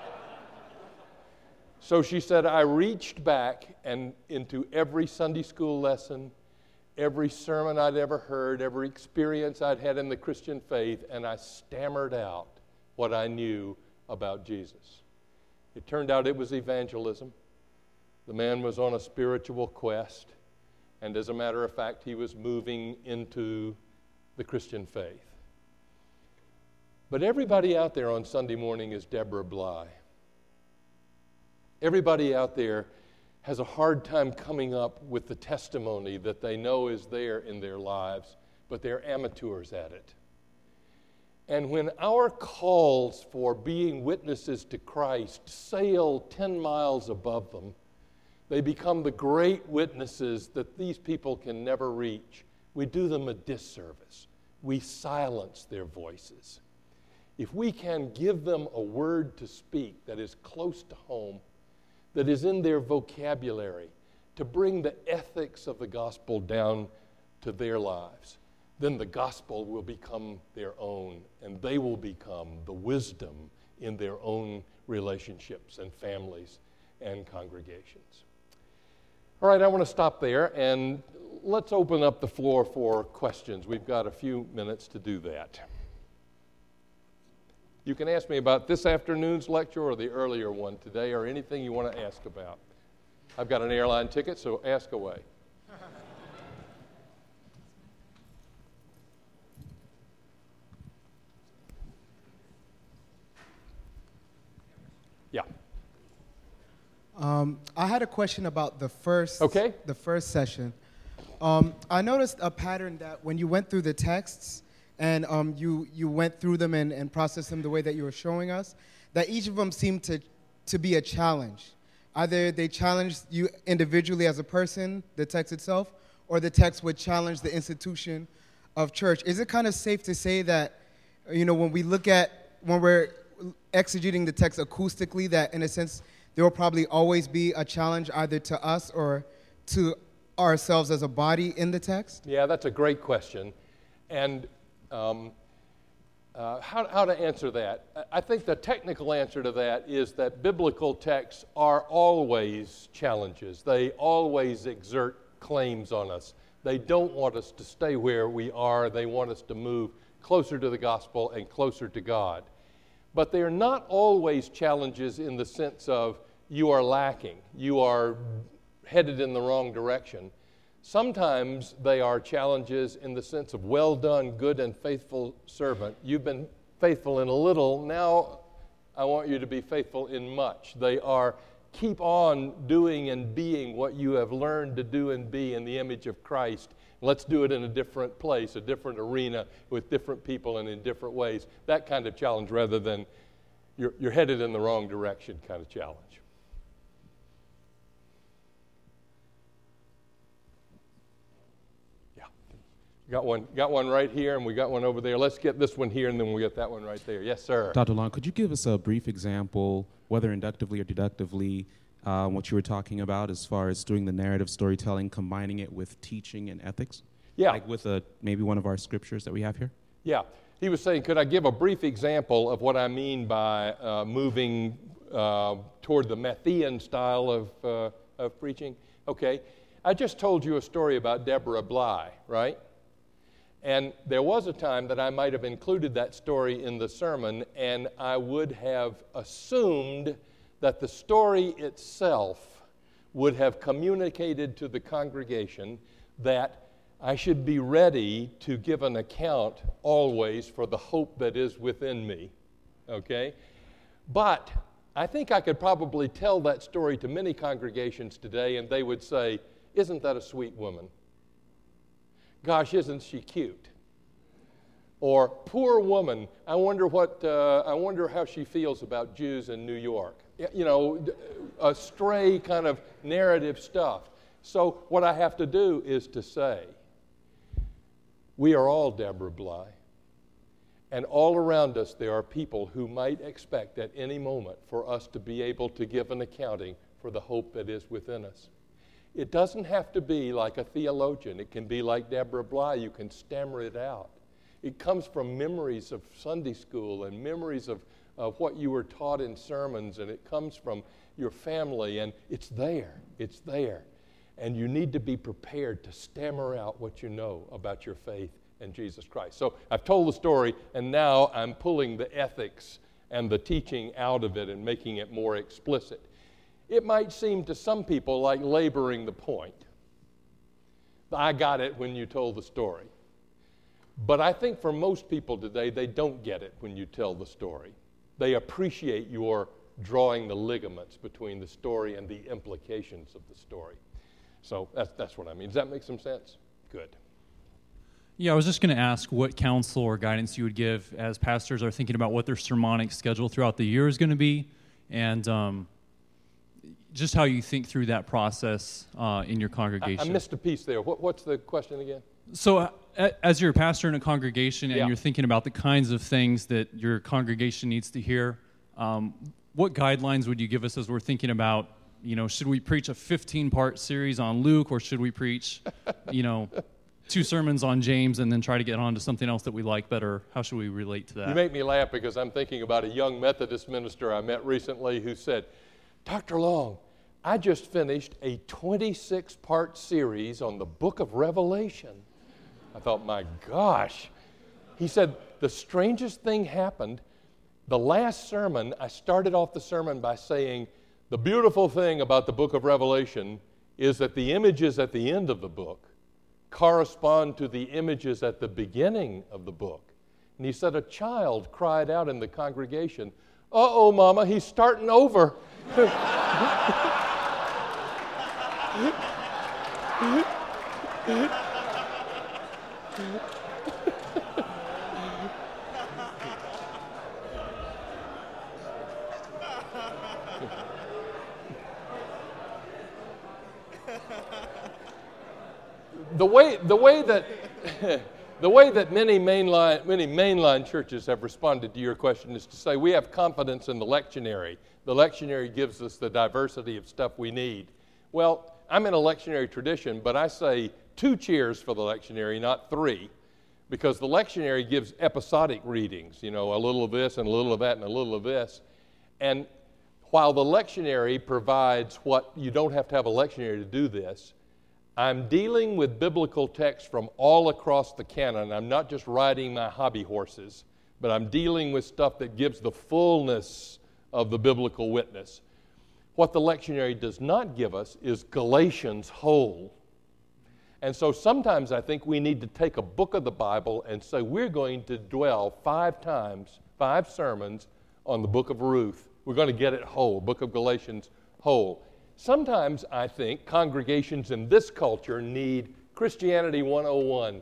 So she said, I reached back and into every Sunday school lesson, every sermon I'd ever heard, every experience I'd had in the Christian faith, and I stammered out what I knew about Jesus. It turned out it was evangelism. The man was on a spiritual quest, and as a matter of fact, he was moving into the Christian faith. But everybody out there on Sunday morning is Deborah Bly. Everybody out there has a hard time coming up with the testimony that they know is there in their lives, but they're amateurs at it. And when our calls for being witnesses to Christ sail ten miles above them, they become the great witnesses that these people can never reach. We do them a disservice. We silence their voices. If we can give them a word to speak that is close to home, that is in their vocabulary, to bring the ethics of the gospel down to their lives, then the gospel will become their own, and they will become the wisdom in their own relationships and families and congregations. All right, I want to stop there, and let's open up the floor for questions. We've got a few minutes to do that. You can ask me about this afternoon's lecture or the earlier one today, or anything you want to ask about. I've got an airline ticket, so ask away. Yeah. Um, I had a question about the first, okay. the first session. Um, I noticed a pattern that when you went through the texts and um, you, you went through them and, and processed them the way that you were showing us, that each of them seemed to, to be a challenge. Either they challenged you individually as a person, the text itself, or the text would challenge the institution of church. Is it kind of safe to say that, you know, when we look at, when we're exegeting the text acoustically, that in a sense there will probably always be a challenge either to us or to ourselves as a body in the text? Yeah, that's a great question. And um, uh, how, how to answer that? I think the technical answer to that is that biblical texts are always challenges. They always exert claims on us. They don't want us to stay where we are. They want us to move closer to the gospel and closer to God. But they are not always challenges in the sense of you are lacking, you are headed in the wrong direction. Sometimes they are challenges in the sense of, well done, good and faithful servant. You've been faithful in a little, now I want you to be faithful in much. They are, keep on doing and being what you have learned to do and be in the image of Christ. Let's do it in a different place, a different arena, with different people and in different ways. That kind of challenge rather than you're, you're headed in the wrong direction kind of challenge. Got one, got one right here, and we got one over there. Let's get this one here, and then we'll get that one right there. Yes, sir. Doctor Long, could you give us a brief example, whether inductively or deductively, uh, what you were talking about as far as doing the narrative storytelling, combining it with teaching and ethics? Yeah. Like with a, maybe one of our scriptures that we have here? Yeah. He was saying, could I give a brief example of what I mean by uh, moving uh, toward the Matthean style of, uh, of preaching? Okay. I just told you a story about Deborah Bly, right? And there was a time that I might have included that story in the sermon, and I would have assumed that the story itself would have communicated to the congregation that I should be ready to give an account always for the hope that is within me, okay? But I think I could probably tell that story to many congregations today, and they would say, isn't that a sweet woman? Gosh, isn't she cute? Or, poor woman, I wonder what, uh, I wonder how she feels about Jews in New York. You know, a stray kind of narrative stuff. So what I have to do is to say, we are all Deborah Bly. And all around us there are people who might expect at any moment for us to be able to give an accounting for the hope that is within us. It doesn't have to be like a theologian. It can be like Deborah Bly. You can stammer it out. It comes from memories of Sunday school and memories of, of what you were taught in sermons, and it comes from your family, and it's there. It's there. And you need to be prepared to stammer out what you know about your faith in Jesus Christ. So I've told the story, and now I'm pulling the ethics and the teaching out of it and making it more explicit. It might seem to some people like laboring the point. I got it when you told the story. But I think for most people today, they don't get it when you tell the story. They appreciate your drawing the ligaments between the story and the implications of the story. So that's, that's what I mean. Does that make some sense? Good. Yeah, I was just going to ask what counsel or guidance you would give as pastors are thinking about what their sermonic schedule throughout the year is going to be, and um, just how you think through that process uh, in your congregation. I, I missed a piece there. What, what's the question again? So uh, as you're a pastor in a congregation and yeah. you're thinking about the kinds of things that your congregation needs to hear, um, what guidelines would you give us as we're thinking about, you know, should we preach a fifteen-part series on Luke, or should we preach, you know, two sermons on James and then try to get on to something else that we like better? How should we relate to that? You make me laugh because I'm thinking about a young Methodist minister I met recently who said, Doctor Long, I just finished a twenty-six part series on the book of Revelation. I thought, my gosh. He said, the strangest thing happened. The last sermon, I started off the sermon by saying, the beautiful thing about the book of Revelation is that the images at the end of the book correspond to the images at the beginning of the book. And he said a child cried out in the congregation, uh-oh, Mama, he's starting over. The way, the way that, the way that many mainline, many mainline churches have responded to your question is to say we have confidence in the lectionary. The lectionary gives us the diversity of stuff we need. Well, I'm in a lectionary tradition, but I say two cheers for the lectionary, not three, because the lectionary gives episodic readings, you know, a little of this and a little of that and a little of this. And while the lectionary provides what, you don't have to have a lectionary to do this, I'm dealing with biblical texts from all across the canon. I'm not just riding my hobby horses, but I'm dealing with stuff that gives the fullness of the biblical witness. What the lectionary does not give us is Galatians whole. And so sometimes I think we need to take a book of the Bible and say we're going to dwell five times, five sermons on the book of Ruth. We're going to get it whole, book of Galatians whole. Sometimes I think congregations in this culture need Christianity one oh one.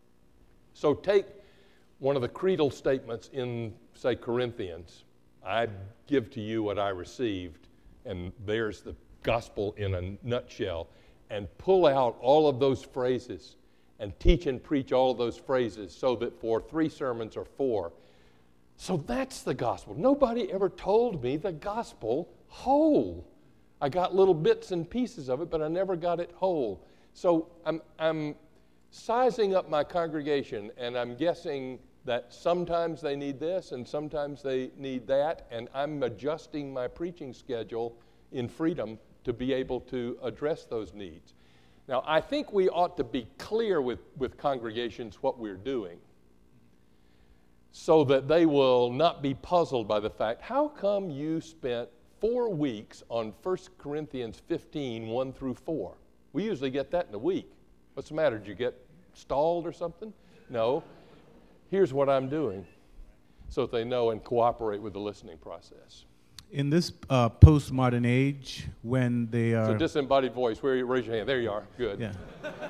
So take one of the creedal statements in, say, Corinthians. I give to you what I received, and there's the gospel in a nutshell. And pull out all of those phrases and teach and preach all of those phrases so that for three sermons or four. So that's the gospel. Nobody ever told me the gospel whole. I got little bits and pieces of it, but I never got it whole. So I'm, I'm sizing up my congregation, and I'm guessing that sometimes they need this and sometimes they need that, and I'm adjusting my preaching schedule in freedom to be able to address those needs. Now, I think we ought to be clear with, with congregations what we're doing so that they will not be puzzled by the fact, how come you spent four weeks on First Corinthians fifteen, one through four. We usually get that in a week. What's the matter? Did you get stalled or something? No. Here's what I'm doing so that they know and cooperate with the listening process. In this uh, postmodern age, when they are... It's a disembodied voice. Where you raise your hand. There you are. Good. Yeah.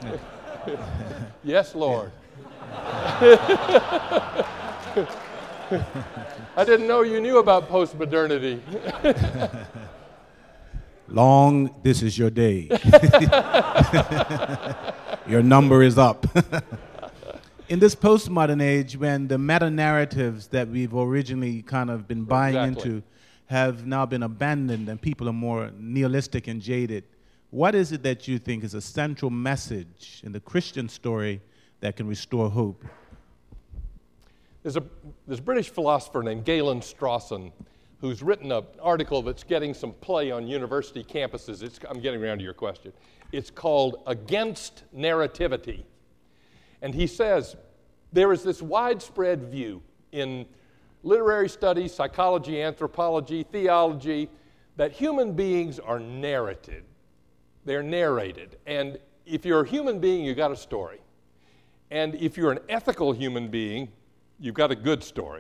Yes, Lord. I didn't know you knew about postmodernity. Long, this is your day. Your number is up. In this postmodern age, when the meta-narratives that we've originally kind of been buying Exactly. into have now been abandoned and people are more nihilistic and jaded, what is it that you think is a central message in the Christian story that can restore hope? There's a, there's a British philosopher named Galen Strawson who's written an article that's getting some play on university campuses. It's, I'm getting around to your question. It's called Against Narrativity. And he says there is this widespread view in literary studies, psychology, anthropology, theology, that human beings are narrated. They're narrated. And if you're a human being, you got a story. And if you're an ethical human being, you've got a good story.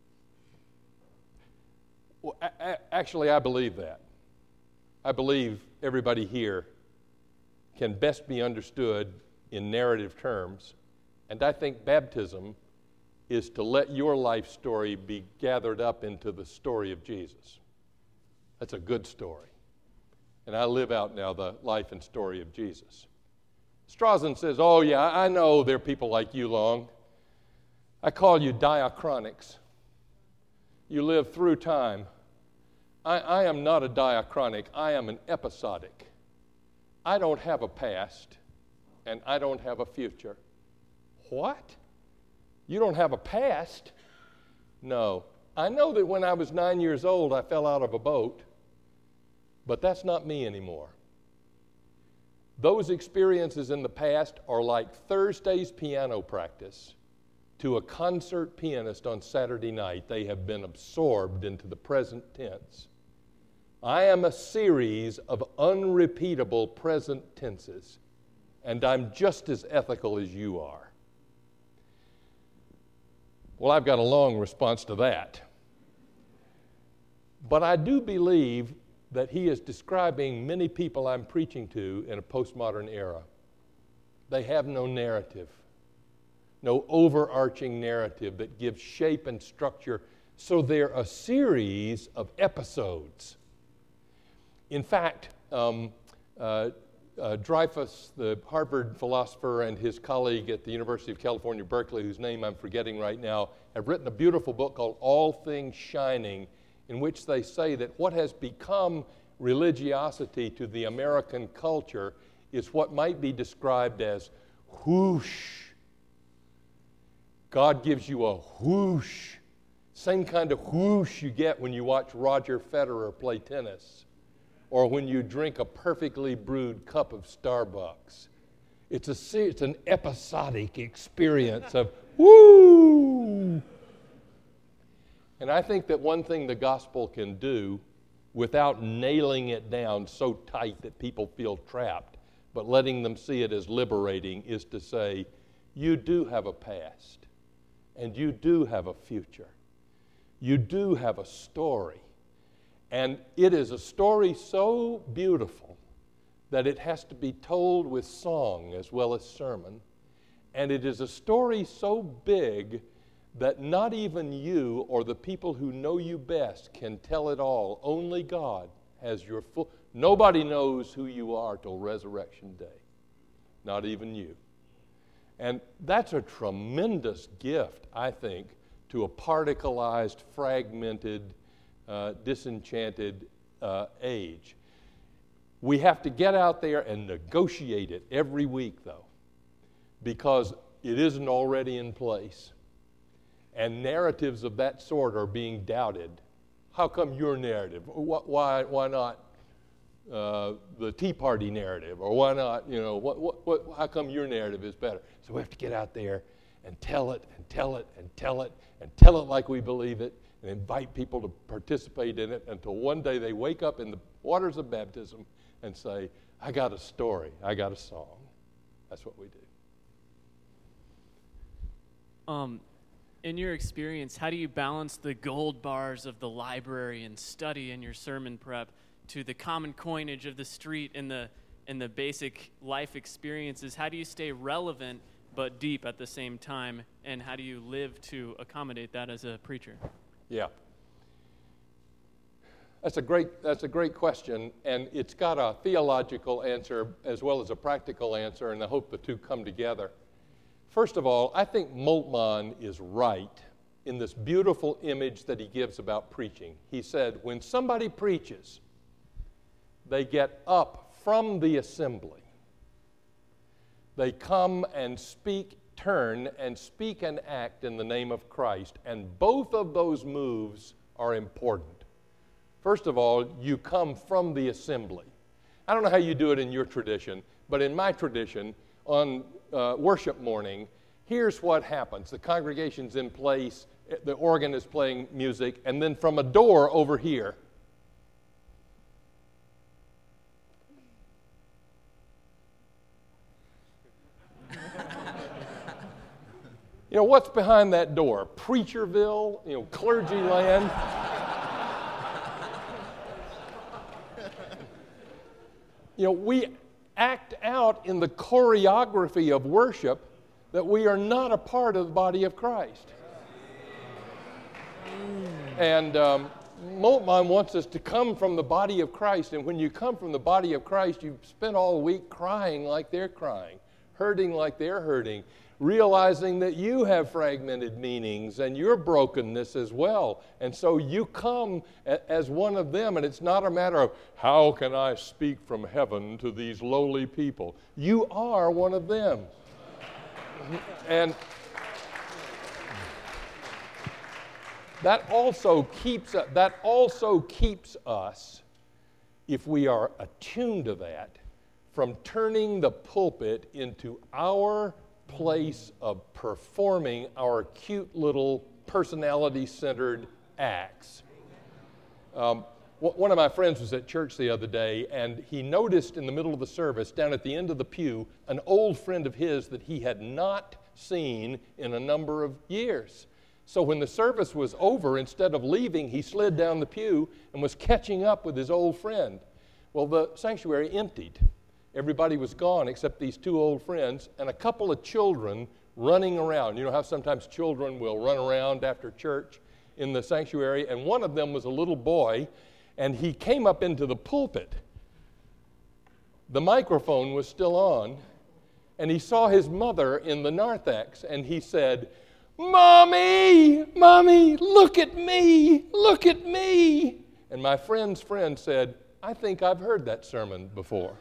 Well, a- a- actually, I believe that. I believe everybody here can best be understood in narrative terms. And I think baptism is to let your life story be gathered up into the story of Jesus. That's a good story. And I live out now the life and story of Jesus. Strawson says, oh yeah, I know there are people like you, Long. I call you diachronics. You live through time. I, I am not a diachronic. I am an episodic. I don't have a past, and I don't have a future. What? You don't have a past? No. I know that when I was nine years old, I fell out of a boat, but that's not me anymore. Those experiences in the past are like Thursday's piano practice to a concert pianist on Saturday night. They have been absorbed into the present tense. I am a series of unrepeatable present tenses, and I'm just as ethical as you are. Well, I've got a long response to that. But I do believe that he is describing many people I'm preaching to in a postmodern era. They have no narrative, no overarching narrative that gives shape and structure, so they're a series of episodes. In fact, um, uh, uh, Dreyfus, the Harvard philosopher, and his colleague at the University of California, Berkeley, whose name I'm forgetting right now, have written a beautiful book called All Things Shining, in which they say that what has become religiosity to the American culture is what might be described as whoosh. God gives you a whoosh, same kind of whoosh you get when you watch Roger Federer play tennis or when you drink a perfectly brewed cup of Starbucks. It's, a, it's an episodic experience of woo! And I think that one thing the gospel can do without nailing it down so tight that people feel trapped, but letting them see it as liberating, is to say, you do have a past, and you do have a future. You do have a story. And it is a story so beautiful that it has to be told with song as well as sermon. And it is a story so big that not even you or the people who know you best can tell it all. Only God has your full... Nobody knows who you are till resurrection day. Not even you. And that's a tremendous gift, I think, to a particleized, fragmented, uh, disenchanted uh, age. We have to get out there and negotiate it every week, though, because it isn't already in place. And narratives of that sort are being doubted. How come your narrative? Why, why not uh, the Tea Party narrative? Or why not, you know, what, what, what, how come your narrative is better? So we have to get out there and tell it and tell it and tell it and tell it like we believe it and invite people to participate in it until one day they wake up in the waters of baptism and say, I got a story, I got a song. That's what we do. Um, in your experience, how do you balance the gold bars of the library and study in your sermon prep to the common coinage of the street and the and the basic life experiences? How do you stay relevant but deep at the same time, and how do you live to accommodate that as a preacher? Yeah. That's a great that's a great question, and it's got a theological answer as well as a practical answer, and I hope the two come together. First of all, I think Moltmann is right in this beautiful image that he gives about preaching. He said, when somebody preaches, they get up from the assembly. They come and speak, turn and speak and act in the name of Christ, and both of those moves are important. First of all, you come from the assembly. I don't know how you do it in your tradition, but in my tradition, on uh, worship morning, here's what happens. The congregation's in place, the organ is playing music, and then from a door over here, you know, what's behind that door? Preacherville, you know, clergy land. You know, we act out in the choreography of worship that we are not a part of the body of Christ. And um, Moltmann wants us to come from the body of Christ, and when you come from the body of Christ, you've spent all week crying like they're crying, hurting like they're hurting, realizing that you have fragmented meanings and your brokenness as well. And so you come a- as one of them, and it's not a matter of, how can I speak from heaven to these lowly people? You are one of them. And that also keeps that also keeps us, if we are attuned to that, from turning the pulpit into our place of performing our cute little personality-centered acts. Um, one of my friends was at church the other day, and he noticed in the middle of the service, down at the end of the pew, an old friend of his that he had not seen in a number of years. So when the service was over, instead of leaving, he slid down the pew and was catching up with his old friend. Well, the sanctuary emptied. Everybody was gone except these two old friends and a couple of children running around. You know how sometimes children will run around after church in the sanctuary? And one of them was a little boy, and he came up into the pulpit. The microphone was still on, and he saw his mother in the narthex, and he said, "Mommy, Mommy, look at me, look at me." And my friend's friend said, "I think I've heard that sermon before."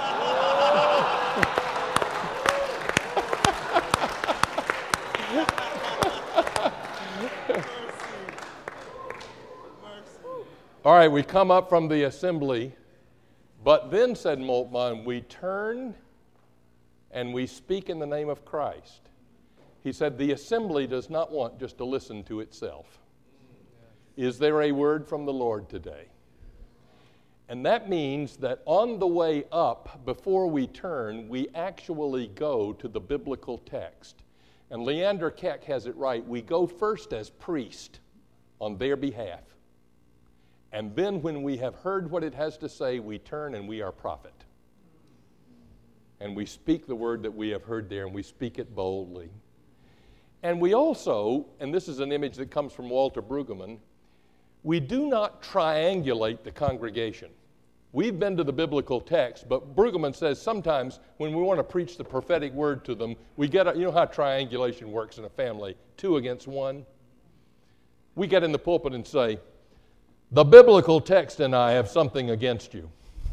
All right, we come up from the assembly, but then, said Moltmann, we turn and we speak in the name of Christ. He said the assembly does not want just to listen to itself. Is there a word from the Lord today? And that means that on the way up, before we turn, we actually go to the biblical text. And Leander Keck has it right. We go first as priest on their behalf. And then when we have heard what it has to say, we turn and we are prophet. And we speak the word that we have heard there, and we speak it boldly. And we also, and this is an image that comes from Walter Brueggemann, we do not triangulate the congregation. We've been to the biblical text, but Brueggemann says sometimes when we want to preach the prophetic word to them, we get, a, you know how triangulation works in a family, two against one? We get in the pulpit and say, the biblical text and I have something against you.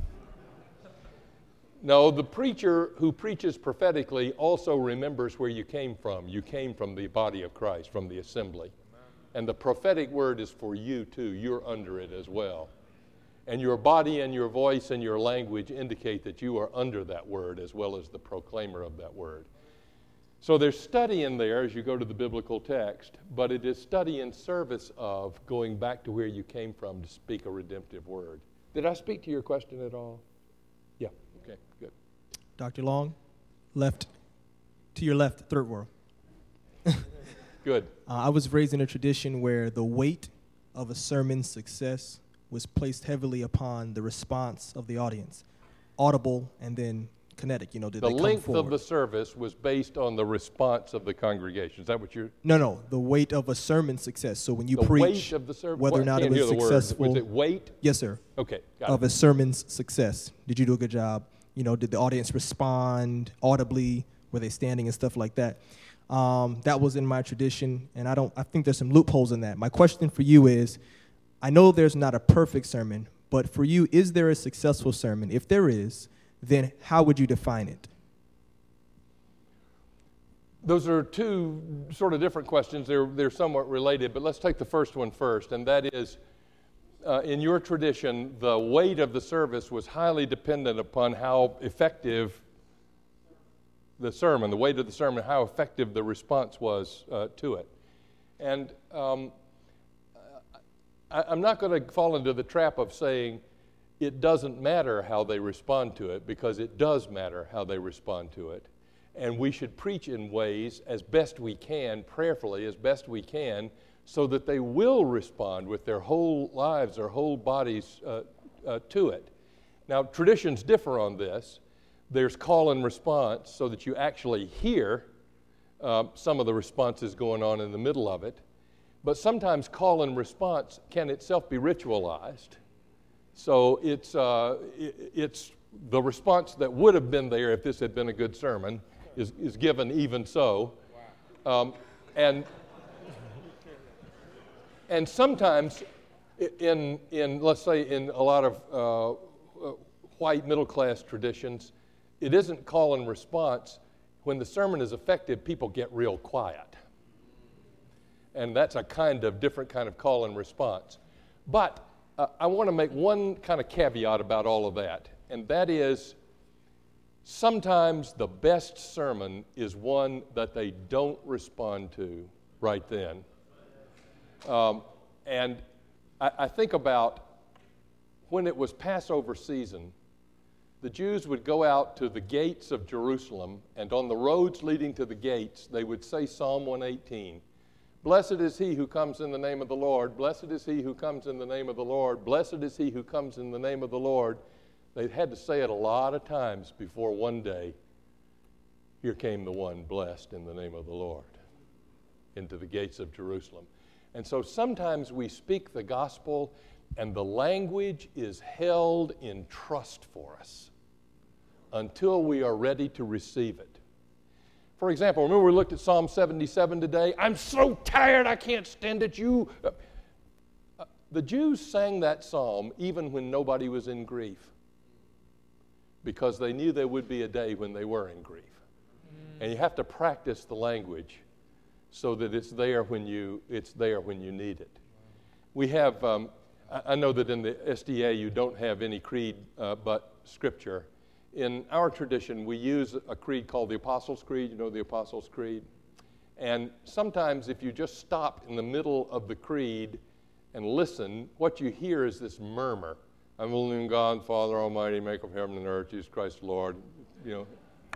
No, the preacher who preaches prophetically also remembers where you came from. You came from the body of Christ, from the assembly. And the prophetic word is for you too. You're under it as well. And your body and your voice and your language indicate that you are under that word as well as the proclaimer of that word. So there's study in there as you go to the biblical text, but it is study in service of going back to where you came from to speak a redemptive word. Did I speak to your question at all? Yeah, okay, good. Doctor Long, left, to your left, third world. Good. Uh, I was raised in a tradition where the weight of a sermon's success was placed heavily upon the response of the audience, audible and then kinetic. You know, did The they come length forward? of the service was based on the response of the congregation. Is that what you're... No, no, the weight of a sermon's success. So when you the preach, weight of the service? whether or Well, I not it can't was hear the word. successful. Was it weight? Yes, sir. Okay, got Of it. a sermon's success. Did you do a good job? You know, did the audience respond audibly? Were they standing and stuff like that? Um, that was in my tradition, and I don't. I think there's some loopholes in that. My question for you is, I know there's not a perfect sermon, but for you, is there a successful sermon? If there is, then how would you define it? Those are two sort of different questions. They're, they're somewhat related, but let's take the first one first, and that is, uh, in your tradition, the weight of the service was highly dependent upon how effective the sermon, the weight of the sermon, how effective the response was uh, to it. And um, I, I'm not going to fall into the trap of saying it doesn't matter how they respond to it, because it does matter how they respond to it. And we should preach in ways as best we can, prayerfully as best we can, so that they will respond with their whole lives, their whole bodies uh, uh, to it. Now, traditions differ on this. There's call and response, so that you actually hear uh, some of the responses going on in the middle of it. But sometimes call and response can itself be ritualized. So it's, uh, it, it's the response that would have been there if this had been a good sermon is, is given even so. Um, and, and sometimes in, in, let's say, in a lot of uh, white middle-class traditions, it isn't call and response. When the sermon is effective, people get real quiet. And that's a kind of different kind of call and response. But uh, I want to make one kind of caveat about all of that, and that is sometimes the best sermon is one that they don't respond to right then. Um, and I, I think about when it was Passover season, the Jews would go out to the gates of Jerusalem, and on the roads leading to the gates, they would say Psalm one eighteen. Blessed is he who comes in the name of the Lord. Blessed is he who comes in the name of the Lord. Blessed is he who comes in the name of the Lord. They had to say it a lot of times before one day, here came the one blessed in the name of the Lord into the gates of Jerusalem. And so sometimes we speak the gospel and the language is held in trust for us until we are ready to receive it. For example, remember we looked at Psalm seventy-seven today? I'm so tired I can't stand it. You. Uh, uh, the Jews sang that psalm even when nobody was in grief, because they knew there would be a day when they were in grief. Mm. And you have to practice the language so that it's there when you it's there when you need it. We have. Um, I, I know that in the S D A you don't have any creed uh, but Scripture. In our tradition, we use a creed called the Apostles' Creed. You know the Apostles' Creed? And sometimes if you just stop in the middle of the creed and listen, what you hear is this murmur. I believe in God, Father Almighty, maker of heaven and earth, Jesus Christ the Lord. You know.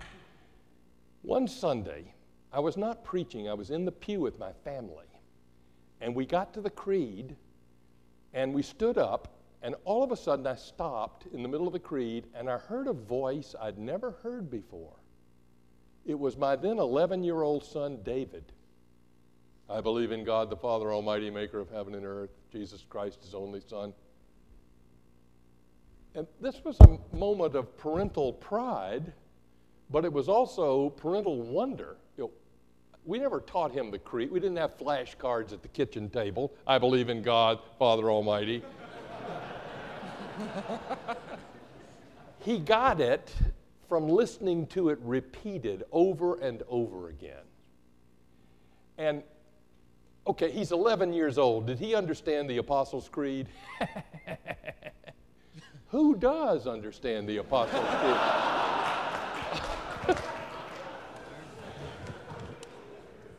One Sunday, I was not preaching. I was in the pew with my family. And we got to the creed, and we stood up, and all of a sudden I stopped in the middle of the creed, and I heard a voice I'd never heard before. It was my then eleven-year-old son, David. I believe in God, the Father Almighty, maker of heaven and earth, Jesus Christ, his only Son. And this was a moment of parental pride, but it was also parental wonder. You know, we never taught him the creed. We didn't have flashcards at the kitchen table. I believe in God, Father Almighty. He got it from listening to it repeated over and over again. And, okay, he's eleven years old. Did he understand the Apostles' Creed? Who does understand the Apostles' Creed?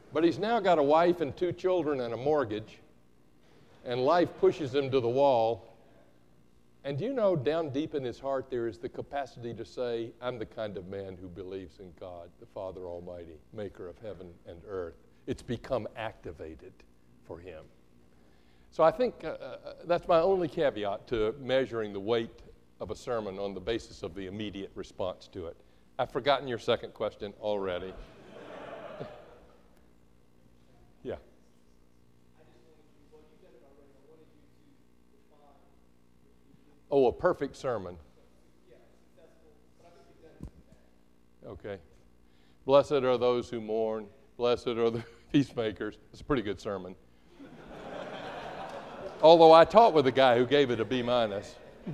But he's now got a wife and two children and a mortgage, and life pushes him to the wall. And do you know, down deep in his heart, there is the capacity to say, I'm the kind of man who believes in God, the Father Almighty, maker of heaven and earth. It's become activated for him. So I think uh, that's my only caveat to measuring the weight of a sermon on the basis of the immediate response to it. I've forgotten your second question already. Yeah. Oh, a perfect sermon. Okay. Blessed are those who mourn. Blessed are the peacemakers. It's a pretty good sermon. Although I taught with a guy who gave it a B minus.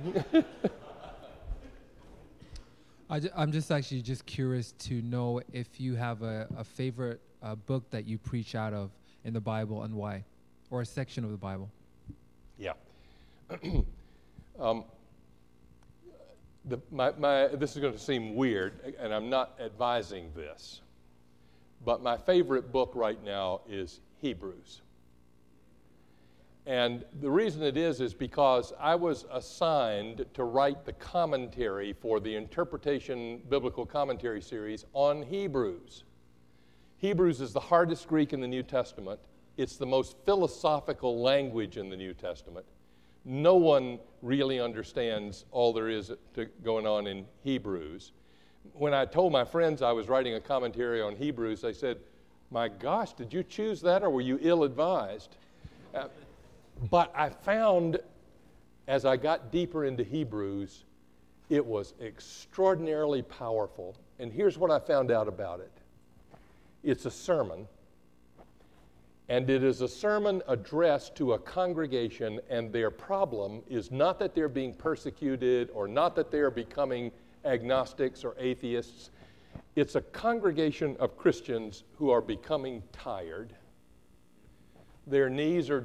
I ju- I'm just actually just curious to know if you have a, a favorite uh, book that you preach out of in the Bible and why, or a section of the Bible. Yeah. um, the, my, my, this is going to seem weird, and I'm not advising this, but my favorite book right now is Hebrews. And the reason it is is because I was assigned to write the commentary for the Interpretation Biblical Commentary series on Hebrews. Hebrews is the hardest Greek in the New Testament. It's the most philosophical language in the New Testament. No one really understands all there is to going on in Hebrews. When I told my friends I was writing a commentary on Hebrews, they said, my gosh, did you choose that or were you ill-advised? Uh, But I found, as I got deeper into Hebrews, it was extraordinarily powerful. And here's what I found out about it. It's a sermon, and it is a sermon addressed to a congregation, and their problem is not that they're being persecuted or not that they're becoming agnostics or atheists. It's a congregation of Christians who are becoming tired. Their knees are